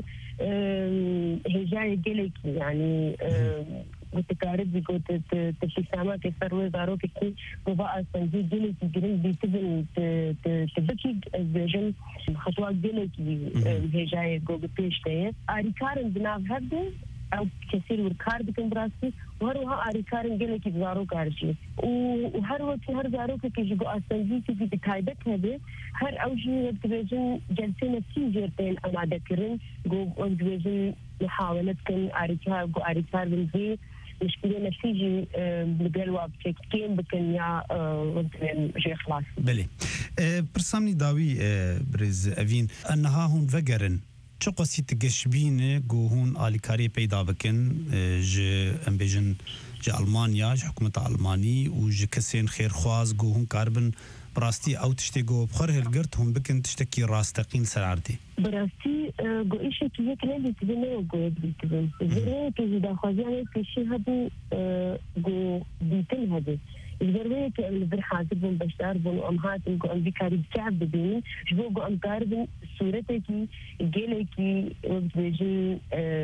هجاي جلكي يعني وتكارب بيقول تشيسامة كسروي زارو كي وبقى سنجي جيلي تجرين بيتبن تبكي الزوجين خطوة جيلي هي جاي جو بيش تيه أريكارن بناف هذا أو كثير وركار بكن براسي وهروها أريكارن جيلي كي زارو كارجي وهروها هر زارو كي جو أسنجي كي بتايبت هذا هر أوجي وقت بيجن جلسين نفسي جرتين أنا ذكرن جو وقت بيجن محاولة كن أريكار جو أريكار بنزي مشكلة نفسيجي بالقلوة بتكين بكنيا وقتين جي خلاص بله برسامني داوي برز أفين أنها هون فقرن چو قصي تقشبين جو هون آليكاري بيدا بكن جي أمبيجن جي ألمانيا جي حكومة ألماني وجي كسين خير خواز جو هون كاربن براستي أو تشتكو بخره القرت هم بكن تشتكي راستقين سرعردي براستي جو إيشي كي يكنا بيتبنى وجو يبيتبن الزرية كي جدا خوزياني كيشي هدو جو بيتن هدو الزرية كي اللي برحاسبون بشتاربون وأمهاتن جو أمبيكاري بتعب ببيني جبو جو أمكاربن صورتي كي جيلي كي وقت بيجي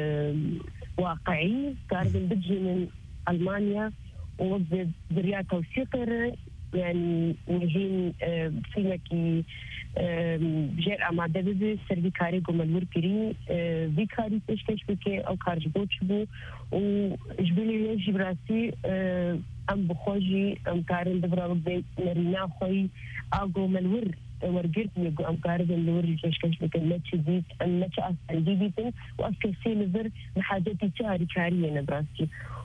واقعي كاربن بتجي من ألمانيا ووقت بريا توثيقر يعني وهين فينا كي بجير أمادة ببي سربي كاري قمالور كري بي كاري تشكش بكي أو كارج بوتشبو وجبلي يجي براسي أم بخوجي أم كارن دبرا وقبي نرينا خوي أغو مالور ورقرت يقو أم كارن اللور تشكش بكي ماتش ديت أم ماتش أصلا دي بيتن وأسكر سيلفر محاجتي تاري كاري نبراسي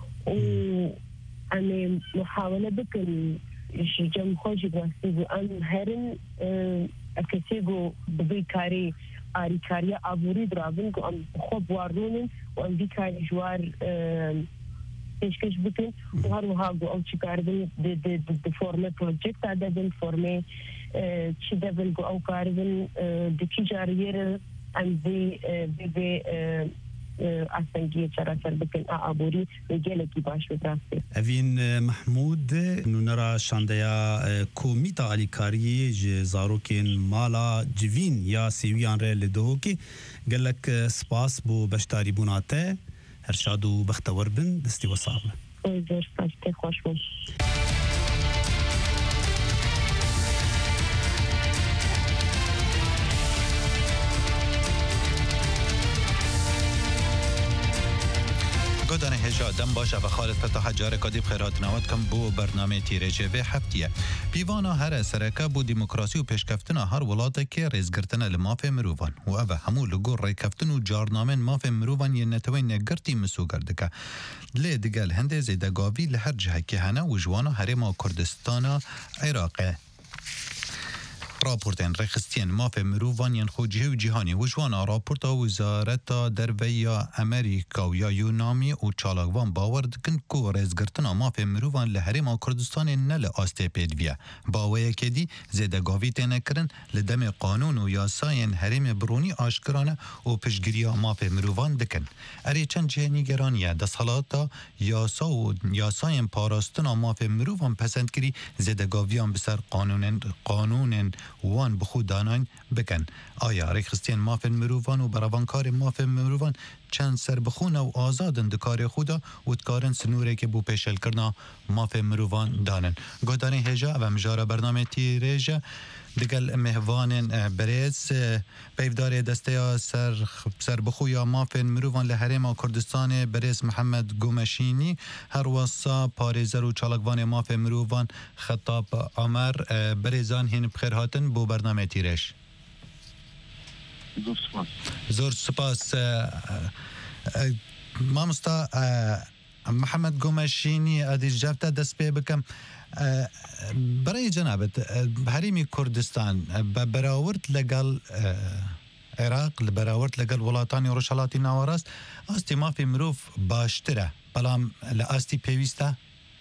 وأنا محاولة بكن جم خوشي براسي أن هرن أكسيجو ببي كاري آري كاريا أبوري درابن كو أم خوب وارونن وأم بي كاري جوار تشكش بكن وهروها جو أو تشكاربن د فورمة بروجكت هذا دن فورمة تشدبن جو أو كاربن د تجارير أم بي ئاسەنگی چارەسەر بکەن ئابووری گەلێکی باش بڕاستی ئەڤین محمود نونەرا شاندەیە کۆمیتا ئالیکاریی ji zarokên mala civîn ya sêwiyan re li Duhokê gelek spas bû beşdarîbûna te her şad û bextewar bin destî we sağ be. زۆر سپاس تێ خۆش بوو. گودان هجا دم باشه و خالد فتح جار کدی خیرات نواد کم بو برنامه تیرجه و هفتیه پیوانا هر سرکه بو دموکراسی و پیشکفتن هر ولاته که ریزگرتن لماف مروان و اوه همو لگو ریکفتن و جارنامن ماف مروان یه نتوین نگرتی مسو گردکه لی دگل هنده زیدگاوی لهر جهه که هنه و جوانا هرما کردستان عراقه راپورتن رخستین ماف مروان خوجه و جهانی و جوانا راپورتا وزارت درویا امریکا و یا یونامی و چالاگوان باورد کن که رزگرتنا ماف مروان لحرم کردستان نل آسته پیدویه باویه که دی زیدگاوی تینه کرن لدم قانون و یاساین حرم برونی آشکرانه و پشگیری ماف مروان دکن اری چند جهنی گرانیه دستحالاتا یاسا و یاساین پاراستنا ماف مروان پسند کری زیدگاویان بسر قانون وان بخود دانان بکن آیا ریخستین مافن مروان و براوانکار مافن مروان چند سر بخونه و آزادن دکار خودا و دکارن سنوره که بو پیشل کرنا مافن مروان دانن گودانی هجا و مجاره برنامه تیریجا دگل مهوان بریز پیفدار دسته سر بخویا مافن مروان لحرم کردستان بریز محمد گومشینی هر وصا پاريزر و چالکوان مافن مروان خطاب عمر بریزان هین بخیر هاتن بو برنامه تیرش زور سپاس مامستا محمد گومشینی ادی جفته دست پی بکم برای جنابت حریمی کردستان براورد لگل عراق براورد لگل ولاتانی روشلاتی ناوراست استی مافی مروف باشتره بلام لاستی پیوسته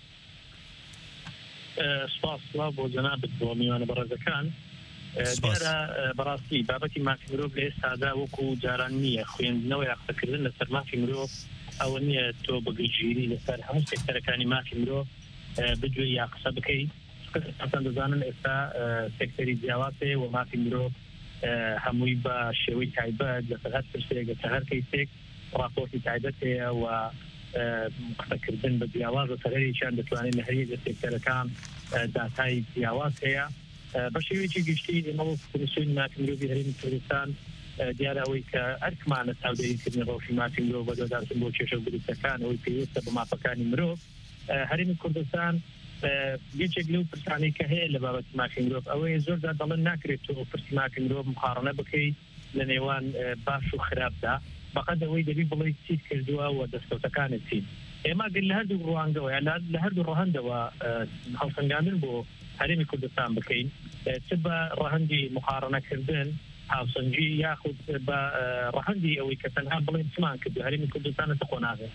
سپاس الله بو جنابت بو میوان برزکان دیارە بەڕاستی بابەتی مافی مرۆڤ لە ئێستادا وەکو جاران نییە خوێندنەوە یاخستەکردن لەسەر مافی مرۆڤ ئەوە نییە تۆ بەگەیشتگیری لەسەر هەموو سێکتەرەکانی مافی مرۆڤ بگوێ یا قسە بکەیت ئەسان دەزانن ئێستا سێکتەری جیاواز هەیە و مافی مرۆڤ هەمووی بە شێوەی تایبەت لەسەر هەر پرسێک لەسەر هەر کەیسێک ڕاپۆرتی تایبەت هەیە و قسەکردن بە جیاواز لەسەر هەرێکیان دەتوانێت لە هەریەک لە سێکتەرەکان داتای جیاواز هەیە بە شێوەیەکی گشتی ئێمە کۆمیسیۆنی مافی مرۆڤی هەرێمی کوردستان دیارە ئەوەی کە ئەرکمانە چاودێریکردنی ڕۆژی مافی مرۆڤ بە دۆدارچن بۆ کێشە و گرفتەکان ئەوەی پێویستە بە مافەکانی مرۆڤ هەرێمی کوردستان یەکێک لەو پرسانەی کە هەیە لە بابەتی مافی مرۆڤ ئەوەیە زۆرجار دەڵێن ناکرێت تۆ پرسی مافی مرۆڤ مقارنە بکەیت لە نێوان باش و خراپدا بەقەد ئەوەی دەبی بڵێ چیت کردووە و دەستکەوتەکانت چین ئێمە گەر لە هەردوو ڕوانگەوە لە هەردوو ڕەهەندەوە هەڵسەنگاندن بۆ هەرێمی کوردستان بکەین چ بە ڕەهەندی مقارنەکردن هاوسەنگی یاخود بە ڕەهەندی ئەوەی کە تەنها بڵێن چمان کردو هەرێمی کوردستانە تەخۆ ناغێت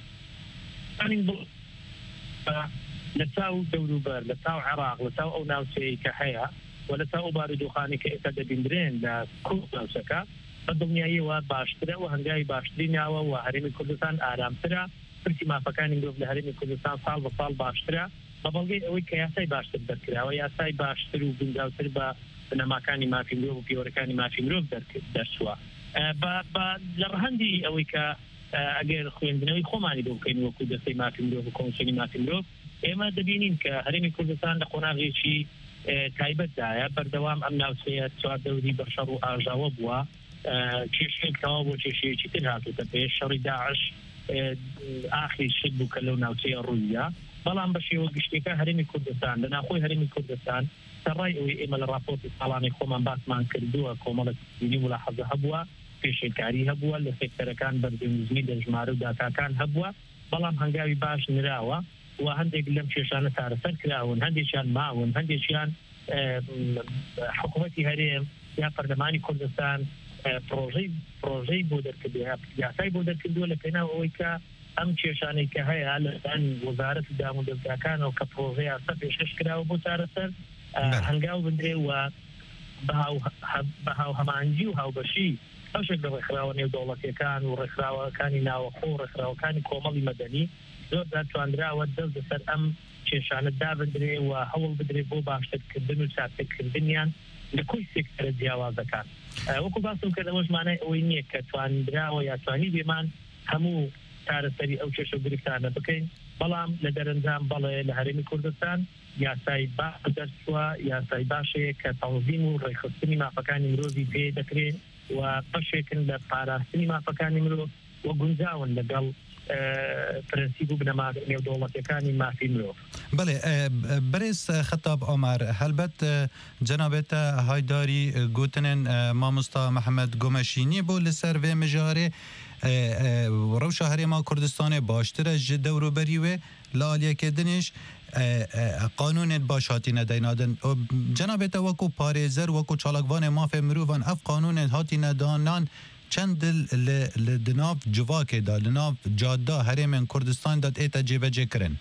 لە چاو دەوروبەر لە چاو عێراق لە چاو ئەو ناوچەیە کە هەیە و لە چاو ئەو بارودۆخانی کە ئێستا دەبیندرێن لە کورد ناوچەکە بە دڵنیاییەوە باشترە و هەنگاوی باشتری ناوە و هەرێمی کوردستان ئارامترە پرسی مافەکانی مرۆڤ لە هەرێمی کوردستان ساڵ بە ساڵ باشترە بە بەڵگەی ئەوەی کە یاسای باشتر دەرکراوە یاسای باشتر و گونجاوتر بە بنەماکانی مافی مرۆڤ و پیوەرەکانی مافی مرۆڤ دەرچووە لە ڕەهەندی ئەوەی کە ئەگەر خوێندنەوەی خۆمانی بۆ بکەین وەکو دەستەی مافی مرۆڤ و کۆمیسیۆنی مافی مرۆڤ ئێمە دەبینین کە هەرێمی کوردستان لە قۆناغێکی تایبەتدایە بەردەوام ئەم ناوچەیە چواردەوری بەشەڕ و ئاژاوە بووە کێشێکەوە بۆ کێشەیەکی تر هاتووتە پێش شەڕی داعش ئاخری شت بوو کە لەو ناوچەیە ڕوویە بەڵام بە شێوە گشتێکە هەرێمی کوردستان لە ناخۆی هەرێمی کوردستان سەرڕای ئەوەی ئێمە لە راپۆرتی ساڵانەی خۆمان باسمان کردووە کۆمەڵە دینی ملاحەزە هەبووە پێشێکاری هەبووە لە سێکتەرەکان بەردەمیزنی لە ژمارە و داتاکان هەبووە بەڵام هەنگاوی باش نراوە و هەندێک لەم کێشانە چارەسەر کراون هەندێکیان ماون هەندێکیان حکوومەتی هەرێم یا پەرلەمانی کوردستان پرۆژەی بۆ دەرکردووە یاسای بۆ دەرکردووە لە پێناو ئەوەی کە ئەم کێشانەی کە هەیە لەدان وەزارەت دام و دەستگاکانەوە کە پرۆژەی یاسا پێشکەش کراوە بۆ چارەسەر هەنگاو بندرێ و بەهاو هەمانجی و هاوبەشی ئەو شێک لە ڕێکخراوە نێو دەوڵەتیەکان و ڕێکخراوەکانی ناوەخۆ و ڕێکخراوەکانی کۆمەڵی مەدەنی زۆر داتوانراوە دەست لەسەر ئەم کێشانە دابدرێ و هەوڵ بدرێت بۆ باشترکردن و چاکردنیان لە کۆی سێکتەرە جیاوازەکان وەکو باسم کە لەمە ژمانای ئەوەی نییە کە توانراوە یا توانی بێمان هەموو چارەسەری ئەو کێشە و گرفتانە بکەین بەڵام لە دەرەنجام بەڵێ لە هەرێمی کوردستان یاسای باش دەرچووە یاسای باشەیە کە تەنظیم و ڕێخستنی مافەکانی مرۆڤی پێ دەکرێت و بەشێکن لە پاراستنی مافەکانی مرۆڤ و گونجاون لەگەڵ پرەنسیب و بنەما نێودەوڵەتیەکانی مافی مرۆڤ. بله برێز خەتاب ئۆمار هەلبەت جەنابێتە هایداری گوتنن مامۆستا محەممەد گۆمەشینی بۆ لەسەر vê mijarê rewşa herêma Kurdistanê baştir e ji dewroberî wê li aliyekêdinêş qanûnên baş hatîne deynadin. Cenabête wekû parêzer wekû çalakvanê mafê mirovan ev qanûnên hatîne danan çend dil li di nav civakê da li nav cadda herêmên Kurdistan da ête cêvecê kirin.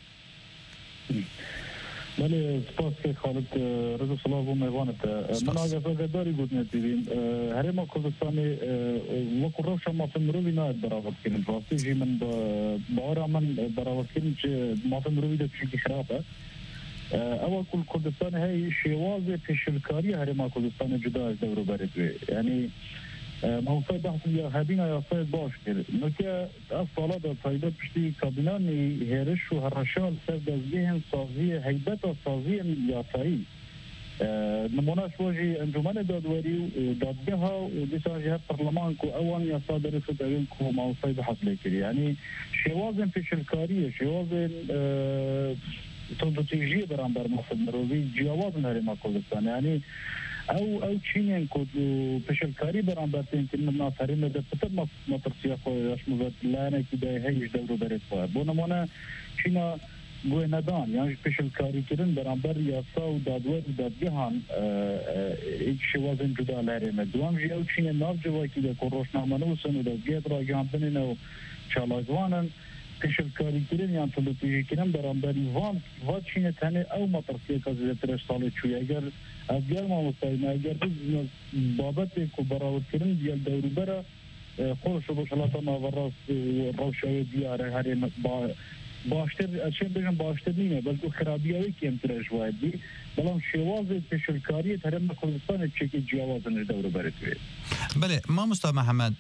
بله سپاس که خالد رضا صلاح و میوانت من آگهداری گوتنه دیدیم هرما کردستانی وکو روشا مافه مروی ناید براورد کنیم راستی جی من باورا من براورد کنیم که مافه مروی ده چیزی خرابه اول کل کردستان های شواز پیشلکاری هرما کردستان جدا از دورو برد یعنی موضوع بحث یا هبینا یا صید باش کرد نکه از سالا در تایید پشتی کابینانی هرش و هرشال سر دزگیهن سازی حیبت و سازی یاسایی نمونهش واجی انجمن دادوری و دادگه ها و دیسان جهت پرلمان که اوان یاسا درست اوین که موضوع بحث لیکری یعنی شوازن پیشلکاریه شوازن تندوتیجی برانبر مصد مروی جیاوازن هرما کردستان یعنی او چینین کو پیشلکاری برانبر تین من ناصرین ده پتر مطرسیا خو اشموزت لانه کی ده هیچ دورو برید خو بو نمونه چینا گوی ندان یعنی پیشلکاری کردن برانبر یاسا و دادور و دادگهان ایک شوازن جدا لرمه دوام جی او چین ناف جواکی ده که روشنامنوسن و دادگه را جانبنین و چالاگوانن پیشلکاری کردن یعنی تلوتیجی کردن برانبری وان چینه تنه او مطرسیا که زیترش ساله چوی اگر از دیگر ما مستعیم اگر بابت که براورد کردن دیگر دورو برا خورش و بشلاتا ناوراس روشای دیاره هرین باشتر چه بگم باشتر نیمه بلکه خرابی هایی که امتراج باید بی بلام شواز پیشلکاری ترم کردستان چکی جوازن دورو برد بید. بله مامۆستا محەممەد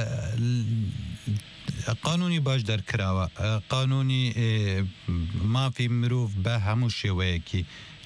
قانونی باش دەرکراوە قانونی مافی مرۆڤ بە هەموو شێوەیەکی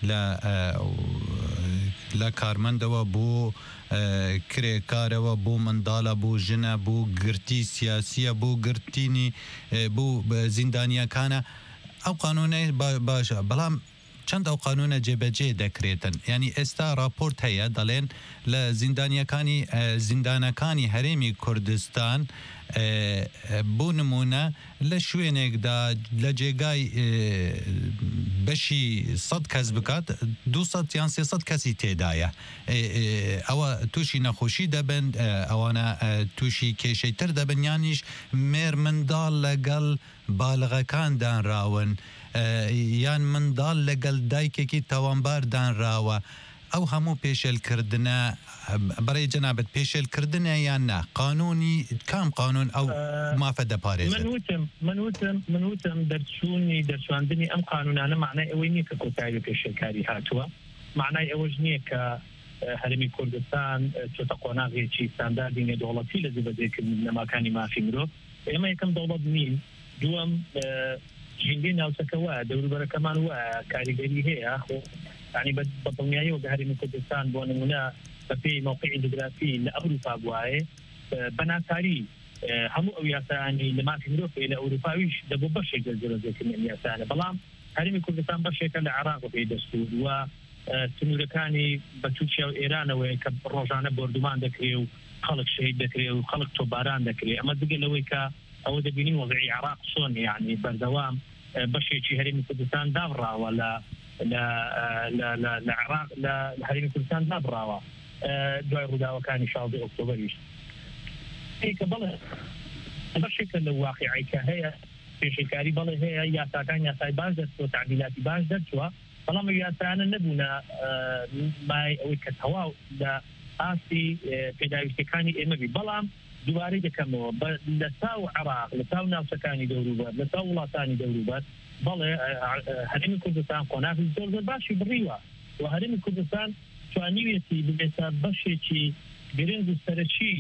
لە کارمەندەوە بۆ کرێکارەوە بۆ منداڵە بۆ ژنە بۆ گرتی سیاسیە بۆ گرتینی بۆ زیندانیەکانە ئەو قانونەی باشە بەڵام چەند ئەو قانونە جێبەجێ دەکرێتن یعنی ئێستا راپۆرت هەیە دەڵێن لە زیندانەکانی هەرێمی کوردستان بۆ نمونە لە شوێنێکدا لە جێگای بەشی 100 کەس بکات 200 یان 300 کەسی تێدایە ئەوە تووشی نەخۆشی دەبن ئەوانە تووشی کێشەی تر دەبن یانیش مێر منداڵ لەگەڵ باڵغەکان دانراون یان منداڵ لەگەڵ دایکێکی تاوانبار دانراوە ئەو هەموو پێشێلکردنە بەڕێ جەنابەت پێشێلکردنە یان نا قانونی کام قانون ئەو مافە دەپارێزێت من وتم دەرچووندنی ئەم قانونانە معنای ئەوەی نییە کە کۆتایی پێشێلکاری هاتووە معنای ئەوەش نییە کە هەرمی کوردستان چۆتە قۆناغێکی ستانداردی نێودەوڵەتی لە جێبەجێکردن نەماکانی مافی مرۆڤ ئێمە یەکەم دەوڵەت نین دووەم ژینگەی ناوچەکە وایە دەوروبەرەکەمان وایە کاریگەری هەیە يعني بطلمية وجهري من كردستان بونمونا في موقع جغرافي لأوروبا بواي بناتاري همو أو ياساني لما في مروف إلى أوروبا ويش دبو بشي جزيرة زي كمين ياساني بلام هري من كردستان بشي كان لعراق في دستور و سنوركاني بتوشيا وإيران ويكب روجانا بوردمان دكريو خلق شهيد دكريو خلق توباران دكريو أما دقل لويكا أو دبيني وضعي عراق صون يعني بردوام بشي هري من كردستان دابرا ولا لعراق لهريم كردستان دابراوە دوای ڕووداوەکانی 16 ئۆکتۆبەریش هیکە بەڵێ بەشێکە لە واقعیکە هەیە پێشێلکاری بەڵێ هەیە یاساکان یاسای باش دەرچووە تعدیلاتی باش دەرچووە بەڵام یاسانە نەبوونە مای ئەوەی کە تەواو لە ئاستی پێداویستەکانی ئێمەبی بەڵام دووارەی دەکەمەوە لە تاو عێراق لە تاو ناوچەکانی دەوروبەر لە تاو وڵاتانی دەوروبەر بەڵێ هەرێمی کوردستان قۆناغی زۆر باشی بڕیوە و هەرێمی کوردستان توانیوێتی ببێتە بەشێکی گرنگ و سەرەکی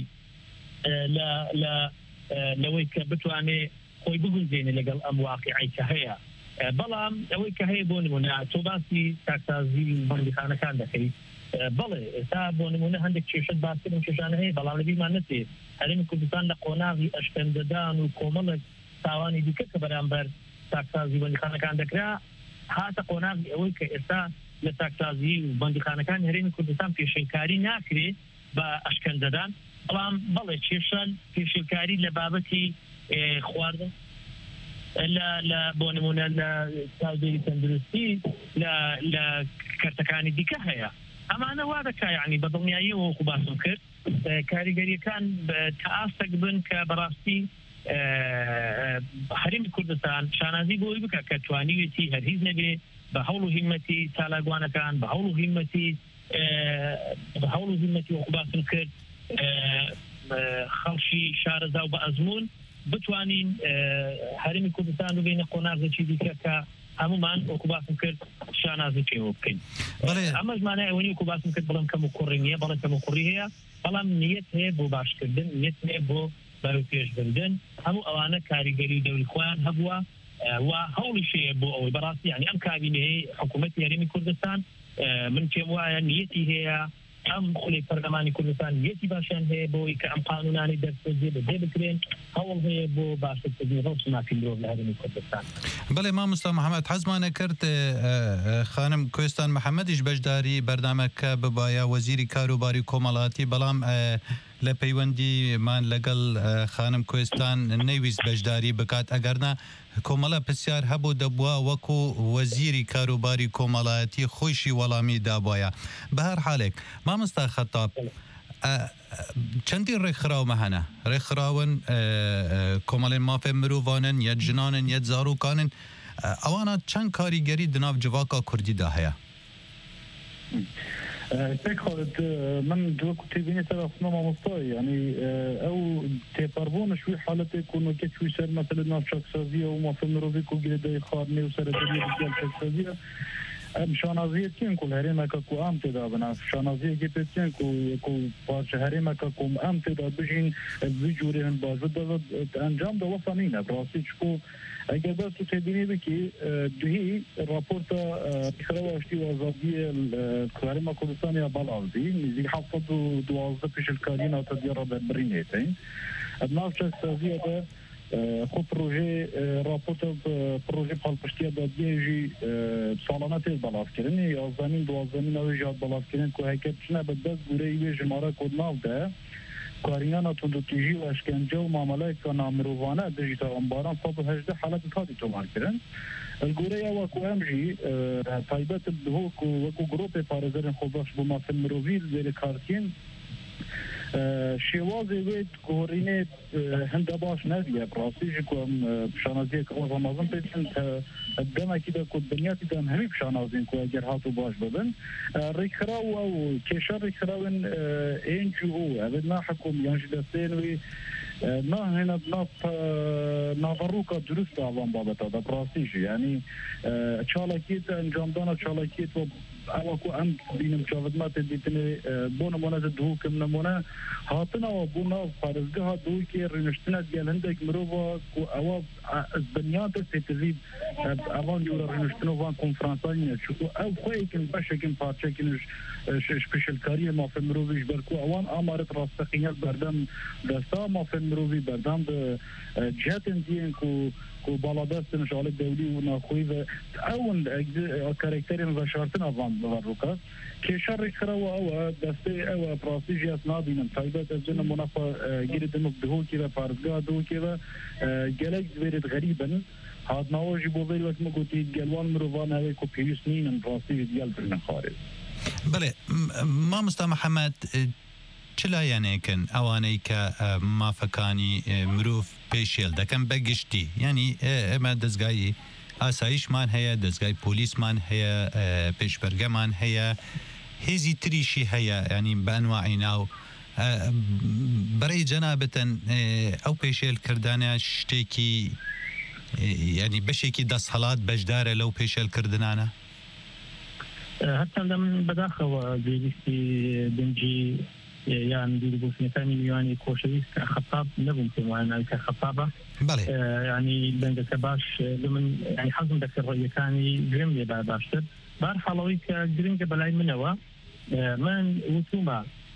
لەوەی کە بتوانێ خۆی بگونجێنێ لەگەڵ ئەم واقعی کە هەیە بەڵام ئەوەی کە هەیە بۆ نمونە تۆ باسی تاکسازی بەندیخانەکان دەکەیت بەڵێ ئێستا بۆ نمونە هەندێک کێشت باسکردن کێشانە هەیە بەڵام لەبیرمان نەچێت هەرێمی کوردستان لە قۆناغی ئەشکەندەدان و کۆمەڵێک تاوانی دیکە کە بەرامبەر تاکسازی بەندیخانەکان دەکرا هاتە قۆناغی ئەوەی کە ئێستا لە تاکسازی و بەندیخانەکان هەرێمی کوردستان پێشێلکاری ناکرێت بە ئەشکەندەدان بەڵام بەڵێ کێشان پێشێلکاری لە بابەتی خواردن لە بۆ نمونە لە چاودێری تەندروستی لە کەرتەکانی دیکە هەیە ئەمانە وا دەکا یعنی بە دڵنیایی وەکو باسم کرد کاریگەریەکان کە ئاستەک بن کە بەڕاستی هەرێمی کوردستان شانازی بۆی بکە کە توانیوێتی هەرگیز نەبێ بە هەوڵ و هیمەتی چالاکوانەکان بە هەوڵ و هیمەتی وەکو باسم کرد خەڵکی شارەزا و بە ئەزمون بتوانین هەرێمی کوردستان ببینە قۆناغێکی دیکە کە هەمومان وەکو باسم کرد شانازی پێوە بکەین ئەمە زمانە ئەوەنی وەکو باسم کرد بڵم کەم و کوڕی نییە بەڵام کەم و کوڕی هەیە بەڵام نیەت هەیە بۆ باشکردن نیەت هەیە بۆ بەرەو پێشبردن هەموو ئەوانە کاریگەری دەوری خۆیان هەبووە و هەوڵی شەیە بۆ ئەوەی بەڕاستی یعنی ئەم کابینەیە حکوومەتی هەرێمی کوردستان من پێم وایە نیەتی هەیە ئەم خولەی پەرلەمانی کوردستان نیەتی باشیان هەیە بۆی کە ئەم قانونانی دەرسێ بەدێ بکرێن هەوڵ هەیە بۆ باشکردنی ڕۆژ مافی مرۆڤ لە هەرێمی کوردستان بەڵێ مامۆستا محەممەد حەزمانە کرد خانم کوێستان محەممەدیش بەشداری بەردامەکە ببایە وەزیری کاروباری کۆمەڵاتی بەڵام لە پەیوەندیمان لەگەڵ خانم کوێستان نەیویست بەشداری بکات ئەگەرنا کۆمەڵە پرسیار هەبوو دەبووە وەکو وەزیری کاروباری کۆمەڵایەتی خۆشی وەڵامی دابایە بە هەر حالێک مامۆستا خەتاب چەندی ڕێکخراومە هەنە ڕێکخراون کۆمەڵێن مافێ مرۆڤانن یەک ژنانن یەک زاروکانن ئەوانە چەند کاریگەری دناو جڤاکا کوردیدا هەیە پێک خۆت من دووەکو تێبینێت تەرەفنە مامۆستای ینی ئەو تێپەڕبوونە شووی حالەتێک کوونەکە چوی سەر مەسەلە ناو چاکسازیە و مافە مرۆڤی و گرێدەی خواردنێ و سەرەدەریە دیگەل چاکسازیە شانازیەتین کو هەرێمەکە کو ئەم تێدا بنا شانازیەکی پێچێن کو پارچە هەرێمەکە کوم ئەم تێدا بژین جوورێ هەن باش دەوێت ئەنجام دەوەسانینە ڕاستی چکو ئەگەر بەس تو تێبینێ بکی دوهی راپۆرتە خرەواشتی و ئازادیە هەرێمە کوردستانیا بەڵاوزی نزیک 712 پێشلکاری ناوتە دیێڕە بەربڕینێتین ناو چاکسازیەکە خۆ پروژێ راپۆرتە پروژێ پاڵپشتیە دادگێژی ساڵانە تێز بەڵاوکردنی یازدەمین دوازدەمین ئەوەی ژاد بەڵاوکردن کو هەیکە بچنە بەدەست گورەی وێ ژمارە کۆد ناودە کارینانا توندوتیژی و اشکنجه و معاملەیەکە نامرۆڤانە دژیتە ئەمباران 118 حالەت کاتی تۆمارکردن الگورەیە وەکو ئەمژی تایبەت وەکو گرۆپێ پارێزەرن خۆبەخش بۆ مافە مرۆڤی لێرە کارتین شێوازێ وێت گۆڕینێ هەندە باش نەبیە ڕاستیژی کوم پیشانازیەکە ئەو ڕەمازن پێچن دەمێکی دە کۆدبنیاتی دەم هەمی پیشانازین کو ئەگەر هات و باش ببن ڕێکخراو ئەو کێشە ڕێکخراون NGO ئەبێت ناحکوم یانژی دەستێنوی ناهێنە ناڤڕووکە دروست ئاوان بابەتە دە ڕاستیژی ینی چاڵەکیت ئەنجامدانە چاڵەکیت ئەوەکو ئەم بینم چاودما تێدیتنێ بۆ نمونە دووکم نمونە هاتنەوە بوو ناو پارێزگەها دووکی ڕێنشتنە گەل هەندێک مرۆڤ ئەوە بنیاد پێتزید ئەوان جوورە ڕێنشتنەوان کۆنفرانسانیە چکو ئەو خۆیکن بەشێکن پارچێکنش پێشلکاری مافە مرۆڤیش بەرکو ئەوان ئامارەت ڕاستەقینەت بەردەم دەستا مافە مرۆڤی بەردەم جهتن دیێن کو باڵادەستن شالێک دەولی و ناخۆی بە ئەون کارکتەرین بەشارتن ئەوان بەڕووکات کێشە ڕێکخراوە ئەوە دەستەی ئەوە پراسیژیات نابینم تایبەت ئەجنە مۆنەفە گیردمک دهۆکی بە پارزگا دۆکی بە گەلێک دوێرێت غەریبن هاتناوەژی بۆ بەی وەکمە گوتی گەلوان مرۆڤان هەوەی کو پێویست نینن ڕاستیژی دیال برنە خارج بڵێ مامۆستا محەممەد چ لایەنێکن ئەوانەی کە مافەکانی مرۆڤ پێشێل دەکەن بەگشتی ینی ئێمە دەستگایی ئاسایشمان هەیە دەستگای پۆلیسمان هەیە پێشبەرگەمان هەیە هێزی تریشی هەیە ینی بەنواعی ناو بەڕێی جەنابەتەن ئەو پێشێلکردانە شتێکی ینی بەشێکی دەسەڵات بەشدارە لەو پێشێلکردانە هەرچەندە من بەداخەوە گوێویستی دەنجی یان دیربوونەکانی میوانی کۆشەویست خەتاب نەبووم پێم وایە ناویکە خەتابە ینی دەنگەکە باش من ینی حەزم دەکرد ڕێیەکانی گرنگ لێدا باشتر بەرحاڵەوەی کە گرنگە بەلای منەوە من وتومە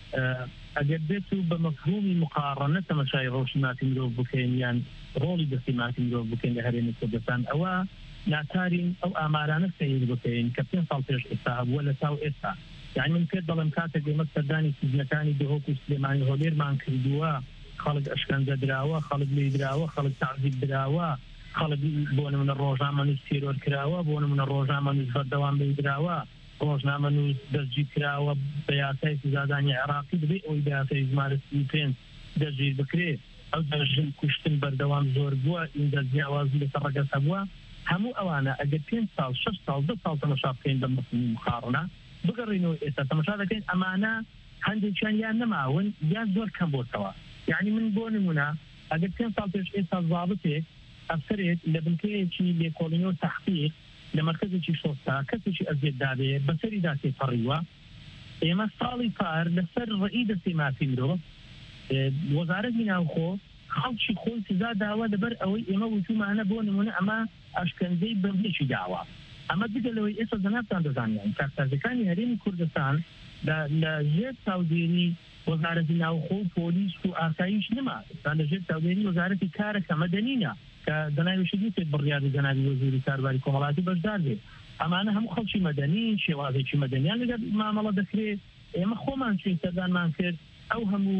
ئەگەر بێت و بە مەفهومی مقارنە تەماشای ڕۆژناتی مرۆڤ بکەین یان ڕۆڵی دەستیماتی مرۆڤ بکەین لە هەرێمی کوردستان ئەوە ناتارین ئەو ئامارانە سەیر بکەین کە 5 ساڵ پێش ئێستا هەبووە لە تاو ئێستا یعنی من پێت دەڵێم کاتێک ئێمە سەردانی سیزنەکانی دهۆک و سلێمانی هۆلێرمان کردووە خەڵک ئەشکەنجە دراوە خەڵک لێ دراوە خەڵک تعذیب دراوە خەڵک بۆ نمونە ڕۆژنامە نووس تیرۆر کراوە بۆ نمونە ڕۆژنامە نووس بەردەوام بێ دراوە ڕۆژنامە نووس دەستگیر کراوە بە یاسای سزادانی عێراقی دەبێت ئەوی بە یاسای ژمارە 35 دەستگیر بکرێت ئەو دەژن کوشتن بەردەوام زۆر بووە ئین دەستجیاوازی لەسەر ڕەگەز هەبووە هەموو ئەوانە ئەگەر 5 ساڵ 6 ساڵ 10 ساڵ تەماشا بکەین بە مەفهومی مقارنە بگەڕینەوە ئێستا تەماشا دەکەین ئەمانە هەندێکیان یان نەماون یان زۆر کەم بۆتەوە یعنی من بۆ نمونە ئەگەر 5 ساڵ پێش ئێستا زابطێک ئەفسرێت لە بنکەیەکی لێکۆڵینەوە تەحقیق لە مەرکەزێکی شۆستا کەسێکی ئەزیێت دابێ بەسەری داسێ فەڕیوە ئێمە ساڵی پار لەسەر ڕێی دەستی مافی مرۆڤ وەزارەتی ناوخۆ خەڵکی خۆی سزا داوە لەبەر ئەوەی ئێمە وتومانە بۆ نمونە ئەمە ئەشکەنجەی بەرهێکی داوە ئەمە دیگەلەوەی ئێستا جەنابتان دەزانیان کارسازەکانی هەرێمی کوردستان لە ژێر چاودێری وەزارەتی ناوخۆ و پۆلیس و ئاسایش نما لە ژێر چاودێری وەزارەتی کارەکە مەدەنینە کە دەناویشی پێت بڕیاری جەنابی وەزیری کارباری کۆمەڵاتی بەشدار بێت ئەمانە هەموو خەڵکی مەدەنی شێوازێکی مەدەنیان لەگەڵ مامەڵە دەکرێت ئێمە خۆمان چین سەردانمان کرد ئەو هەموو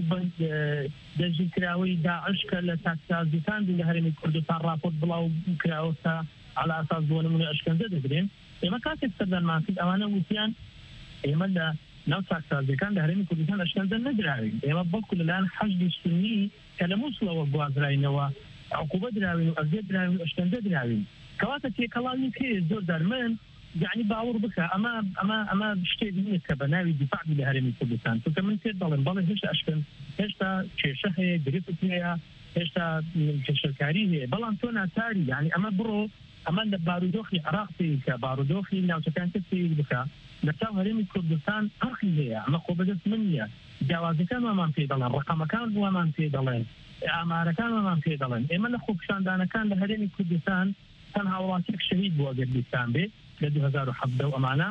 دەژیکراوەی داعش کە لە تاکسازیکان لە هەرێمی کوردستان راپۆرت بڵاو کراوەتە على ئاساس بۆ نمونە ئەشکەنجە دەگرێن ئێمە کاتێک سەردانمان کرد ئەوانە وتیان ئێمە لە ناو تاکسازیەکان لە هەرێمی کوردستان ئەشکەنجە نەدراوین ئێمە بەڵکو لەلایەن حەشدی سونی کە لە مووسڵەوە گوازراینەوە عقوبە دراوین و ئەزیێت دراوین و ئەشکەنجە دراوین کەواتە تێکەڵاوی پێ زۆر دەرمن يعني باور بکە ئەمە شتێک نییە کە بە ناوی دیفاعی لە هەرێمی کوردستان چونکە من پێت دەڵێم بەڵێ هێشتا ئەشکەن هێشتا کێشە هەیە گرفت هەیە هێشتا کێشەکاری هەیە بەڵام تۆ ناتاری یعنی ئەمە بڕۆ ئەمە لە بارودۆخی عراق پێیکە بارودۆخی ناوچەکان پێی بکە لە تاو هەرێمی کوردستان فەرقی هەیە ئەمە خۆ بەدەست من نییە جیاوازەکان ومان پێ دەڵێن ڕقەمەکان ومان پێ دەڵێن ئامارەکان ومان پێ دەڵێن ئێمە لە خۆپشاندانەکان لە هەرێمی کوردستان تەنها وڵاتێک شەهید بووە گەردستان بێت لە 2017 ئەمانە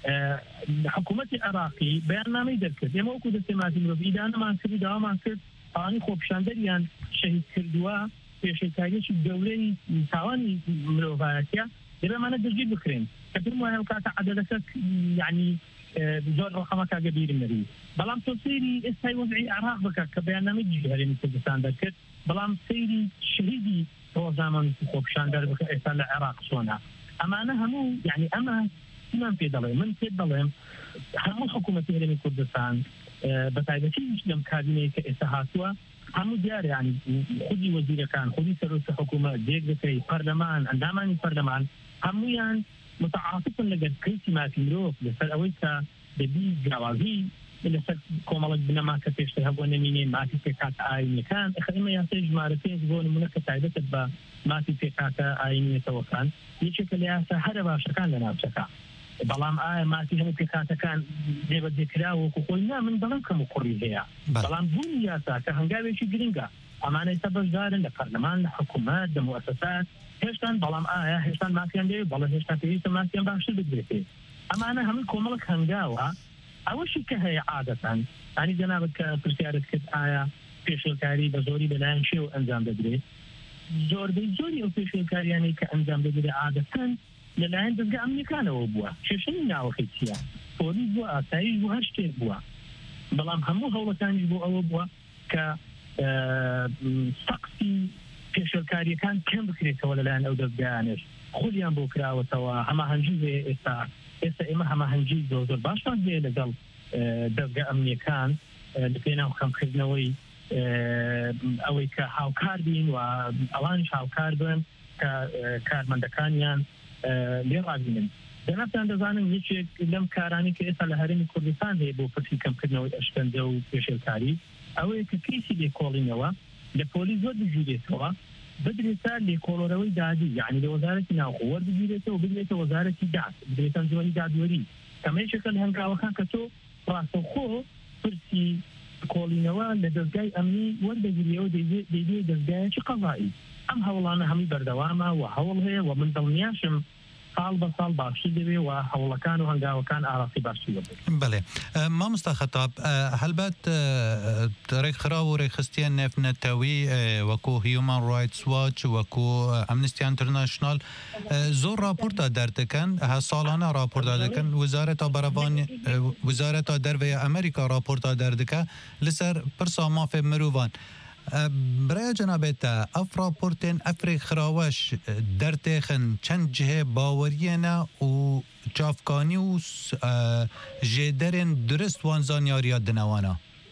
حکوومەتی عراقی بەیاننامەی دەرکرد ئێمە وەکو دەستێماتی مرۆڤ ئیدانەمان کردی داوامان کرد ئەوانی خۆپشاندەریان شەهید کردووە پێشێکاریەکی گەورەی تاوانی مرۆڤایەتیە دەبێمانە دەستگیر بکرێن کە پێم وایە کاتە عەدەلەکە یعنی زۆر ڕقەمەکە گەبیرم نەبی بەڵام تۆ سەیری ئێستای وەزعی عراق بکە کە بەیاننامەی هەرێمی کوردستان دەرکرد بەڵام سەیری شەهیدی ڕۆژنامە خۆپشاندەر بکە ئێستا لە عێراق چۆنە ئەمانە هەموو یعنی ئەمە من پێ دەڵێ من پێت دەڵێم هەموو حکوومەتی هەرێمی کوردستان بە تایبەتی لەم کابینەیە کە ئێستا هاتووە هەموو دیارە ینی خودی وەزیرەکان خودی سەرۆکی حکوومەت دێک دەکەی پەرلەمان ئەندامانی پەرلەمان هەمویان متعاطفن لەگەر کەیسی مافی مرۆڤ لەسەر ئەوەی کە دەبی جیاوازی لەسەر کۆمەڵک بنەما کە پێشتر هەبووە نەمینێ مافی پێکاتە ئاینەکان ئەمە یاسای ژمارە 5 بۆ نمونە کە تایبەتت بە مافی پێکاتە ئاینێتەوەکان یەکێکە لە یاسا هەرە باشەکان لە ناوچەکە بەڵام ئایا مافی هەموو پێکاتەکان دێبەجێکراوەکو خۆی نا من دەڵم کەم و کوڕی هەیە بەڵام بوونی یاسا کە هەنگاوێکی گرنگە ئەمانەی سە بەشدارن لە پەرلەمان لە حکوومەت لە موەسسات هێشتان بەڵام ئایا هێشتان مافیان دێ بەڵام هێشتا پێویستە مافیان باشتر بگرێتێ ئەمانە هەموو کۆمەڵک هەنگاوە ئەوەشی کە هەیە عادەتەن ئانی جەنابەت کە پرسیارت کرد ئایا پێشێلکاری بە زۆری بەلایەن شێوە ئەنجام دەدرێت زۆربەی زۆری ئەو پێشێلکاریانەی کە ئەنجام دەدرێت عادەتەن لەلایەن دەستگا ئەمنیەکانەوە بووە کێشەی ناوەکەی چییە پۆلیس بووە ئاسایش بوو هەر شتێک بووە بەڵام هەموو هەوڵەکانیش بۆ ئەوە بووە کە سەقفی پێشێلکاریەکان کەم بکرێتەوە لەلایەن ئەو دەستگایانش خۆلیان بۆ کراوەتەوە هەماهەنگی ئێستا ئێمە هەماهەنگی زۆر باشمان هەیە لەگەڵ دەستگا ئەمنیەکان لە پێناو خەمکردنەوەی ئەوەی کە هاوکار بین و ئەوانش هاوکار بن کە کارمەندەکانیان لێ ڕابینن دەناتان دەزانن یەکێک لەم کارانی کە ئێستا لە هەرێمی کوردستان هەیە بۆ پرسی کەمکردنەوەی ئەشکەندە و پێشێلکاری ئەوەیە کە کەیسی لێکۆڵینەوە لە پۆلیس زۆر بگیرێتەوە بدرێتە لێکۆڵەرەوەی دادی یعنی لە وەزارەتی ناوخۆ وەربگیرێتەوە بگرێتە وەزارەتی داد بدرێتە ئەنجومەنی دادوەری کەمەیەکێکە لە هەنگاوەکان کە تۆ ڕاستەوخۆ پرسی کۆڵینەوە لە دەستگای ئەمنی وەردەگیریەوە دەیدێ دەستگایەکی قەزایی ئەم هەوڵانە هەمووی بەردەوامە و هەوڵ هەیە و من دڵنیاشم ساڵ بە ساڵ باشی دەبێ و هەوڵەکان و هەنگاوەکان ئاراسی باشی دەبێت. بەڵێ مامۆستا خەتاب هەلبەت ڕێکخراو و ڕێکخستیە نێفنەتەوی وەکو هیومان ڕایتس واچ وەکو ئەمنستی ئینتەرناشنال زۆر راپۆرتا دەردەکەن ساڵانە راپۆرتا دەکەن وزارەتە دەرەوەی ئەمریکا راپۆرتا دەردەکە لەسەر پرسا مافێ مرۆڤان برای جنابێتە ئەف راپۆرتێن ئەفرێک خراوەش دەرتێخن چەند جهێ باوەریەنە و چافکانی و ژێدەرێن درست وان زانیاریە دنەوانە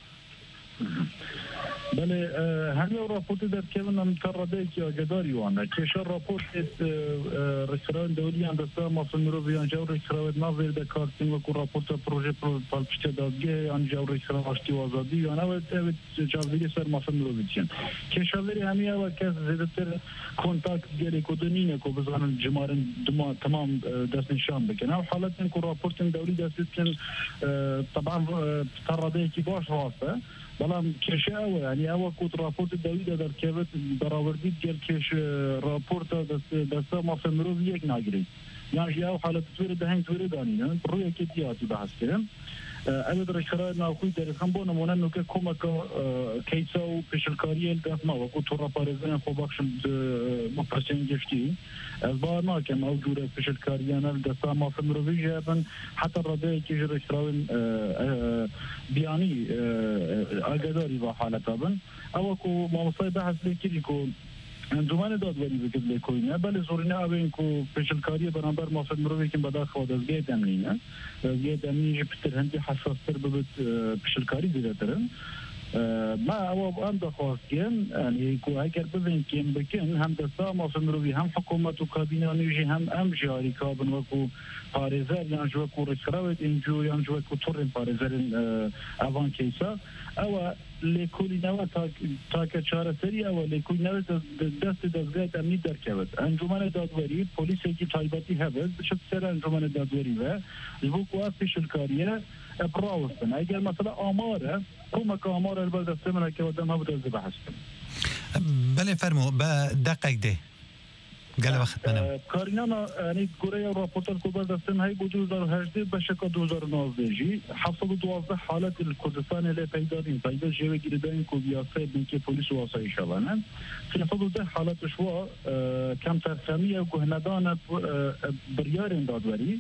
بله همه راپورت در کمن هم ترده که آگداری وانه کشور راپورت رکران دولی اندسته مافن رو بیانجا و رکراوت ناظر در کارتین و که راپورت پروژه پالپشت دادگه انجا و رکران آشتی و آزادی و نوید جاودیگه سر مافن رو بیچین کشوری همی او که زیدتر کنتاکت گلی کدنینه که بزنن جمارن تمام دست نشان بکن او حالت این که راپورت دولی دستید کن طبعا ترده که باش راسته بەڵام کێشە ئەوە ینی ئەوە کووت راپۆرت دەویدا دەرکەوێت بەراوردیت گەر کێش راپۆرتە دەستا مافە مرۆڤ یەک ناگرێت یانژی ئەو حالەت توێرە دەهەنگ توێرە دانینن ڕوویەکی دیاتی بەحەسکردن ئەوێ ڕێکخراوێت ناوخۆی دەرەخەم بۆ نمونە نوکە کۆمەکە کەیسە و پێشلکاریە دەستما وەکو تۆڕەپارێزانە خۆبەخشم بۆ پرسیان گشتی ez bağır nakem av cure peşelkariyanel desta mafı mürüvîje ben hatta radeyeki ji rêkhiravên biyani agedarî ve haleta bin ew ku mamostayê behs lê kirî ku encûmenê dadwerî bikir lê koyîne belê zorîne evên ku pêşelkariye beramber mafı mirovekî bedaxewa dezgehê demnîne dezgehê demnî ji pitir hindî hesastir bibit pêşelkarî zêdetirin ما او ام دخواستیم یعنی کو اگر ببین کیم بکن هم دستا مافمروی هم حکومت و کابینه نیجی هم ام جاری کابن و کو پارێزەر یان ji ku rêkhirawet încu yan ji ku torên parêzerên evan kêsa ew lêkolînewe take çareserî ew lêkolînewe destê dezgehê emnî derkevit encûmenê dadwerî polîsekî taybetî hebe biçit ser encûmenê dadwerî ve ji bo ku ev pêşilkariye rawestin eger mesela amare komeka amare li ber destê min heke dem hev dezê behestin belê fermo be deqek dê gel vaqt bana کارینانا یعنی گوره راپورتر کو بردستن های بو 2018 بشکا 2019 جی 712 حالت الکردستان له پیدارین پیدا جوه گیردین کو بیاسه بنکی پلیس و آسایش آلانن 310 حالت شوا کم ترسمیه و گهندان بریارین دادوری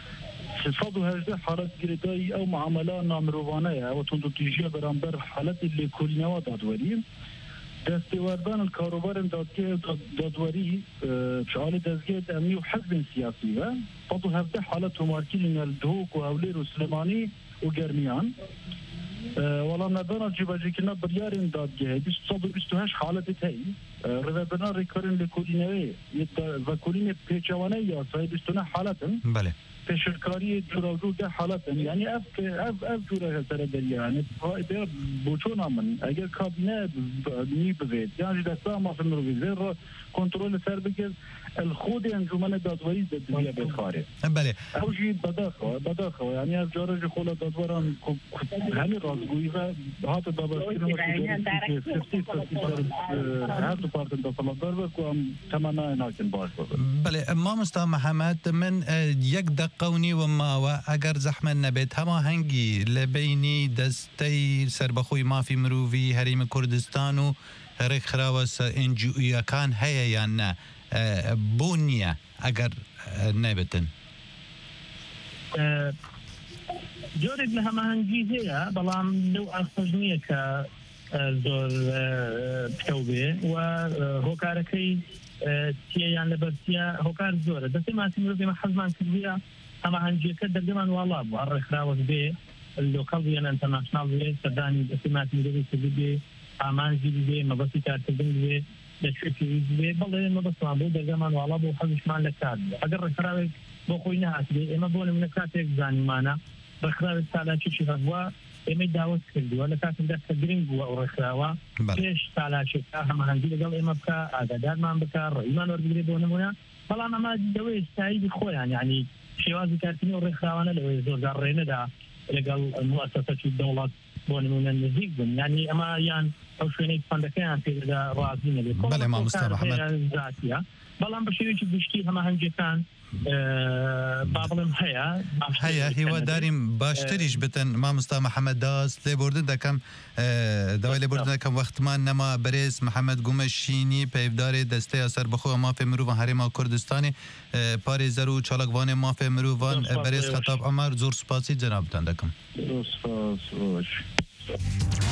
318 حالت گیردایی او معامله نامروانه او تندوتیجیه برانبر حالت لیکولینوا دادوری دستیواردان کاروبارên dadwerî şalê dezgehê emnî û hezbên siyasî ve qet û hevdeh halet tomarkirîn el Duhok û Hewlêr û Silêmanî û Germiyan welamnedana civacîkirina biryarên dadgehê 228 haletê heye rêvebirina rêkarên lêkolînewê vekolînê pêçewaneyê yasayê 29 haletin پێشکاری جوراوجو ده حالتن یعنی اف جوره سره دریه یعنی فایده بوچونا من اگر کابینه نی بزید یعنی دستا ما فی مروی زیر کنترل سر بکر الخود انجمن دادوری دنیا بخاره بله اوجی بداخو یعنی از جارج خود دادوران همین رازگویی و هات دابستین هر دو پارتن دفلاتدار و که تمنا ناکن باش بود بله مامۆستا محەممەد من یەک دقەونی وماوە ئەگەر زەحمە نەبێت هەما هەنگی لە بینی دەستەی سربەخۆی مافی مرۆڤی هەرێمی کوردستان و ڕێکخراوە NGOیەکان هەیە یان نە بۆ نییە ئەگەر نەبێتن جۆرێک لە هەماهەنگی هەیە بەڵام لەو ئاسۆژ نییە کە زۆر پکەو بێ و هۆکارەکەی تیان لە بەرچە هۆکار زۆرە دەستی ماسی مرۆڤ حەزمان کردویە هەماهەنگیەکە دەرگەمان واڵا بوو ڕێکخراوە بێ لۆکەڵ بێن ئینتەرناشناڵ بێ سەردانی دەستی ماسی مرۆڤی کردی بێ ئامانجی بێ مەبەستی کارکردن بێ بەڵێ ئێمە بەسمان بۆ دەرگەمان واڵا بۆ حەزشمان لە کات ئەگەر ڕێکخراوێک بۆ خۆی نهاتبێ ئێمە بۆ نمونە کاتێک زانیمانە ڕێکخراوێک سالاکێکی هەبووە ئێمەی داوت کردووە لە کاتێکدا کە گرنگ بووە ئەو ڕێکخراوە پێش سالاکێکە هەماهەنگی لەگەڵ ئێمە بکە ئاگادارمان بکە ڕێیمان وەربگرێ بۆ نمونە بەڵام ئەمە دەوەی ئێستایی خۆیان یعنی شێوازی کارکردنی و ڕێکخراوانە لەوەی زۆرجار ڕێنەدا لەگەڵ موسسەی دەوڵەت بۆ نمونە نزیک بن یعنی ئەمە یان ئەو شوێنەی فەندەکەیان پێدا ڕازی نەبێت بەڵێ مامۆستا محەممەد ذاتیە بەڵام بە شێوەیەکی گشتی هەماهەنگەکان هەیە هیواداریم باشتریش بتن مامۆستا محەممەد داست لێبوردن دەکەم داوای لێبوردن دەکەم وەختمان نەما بەرێز محەممەد گومەشینی پەیدارێ دەستەیە سەر بەخۆ مافێ مرۆڤ هەرێما کوردستانی پارێزەر و چالاکوانێ مافێ مرۆڤان بەرێز خەتاب ئەمار زۆر سوپاسی جەنابتان دەکەم.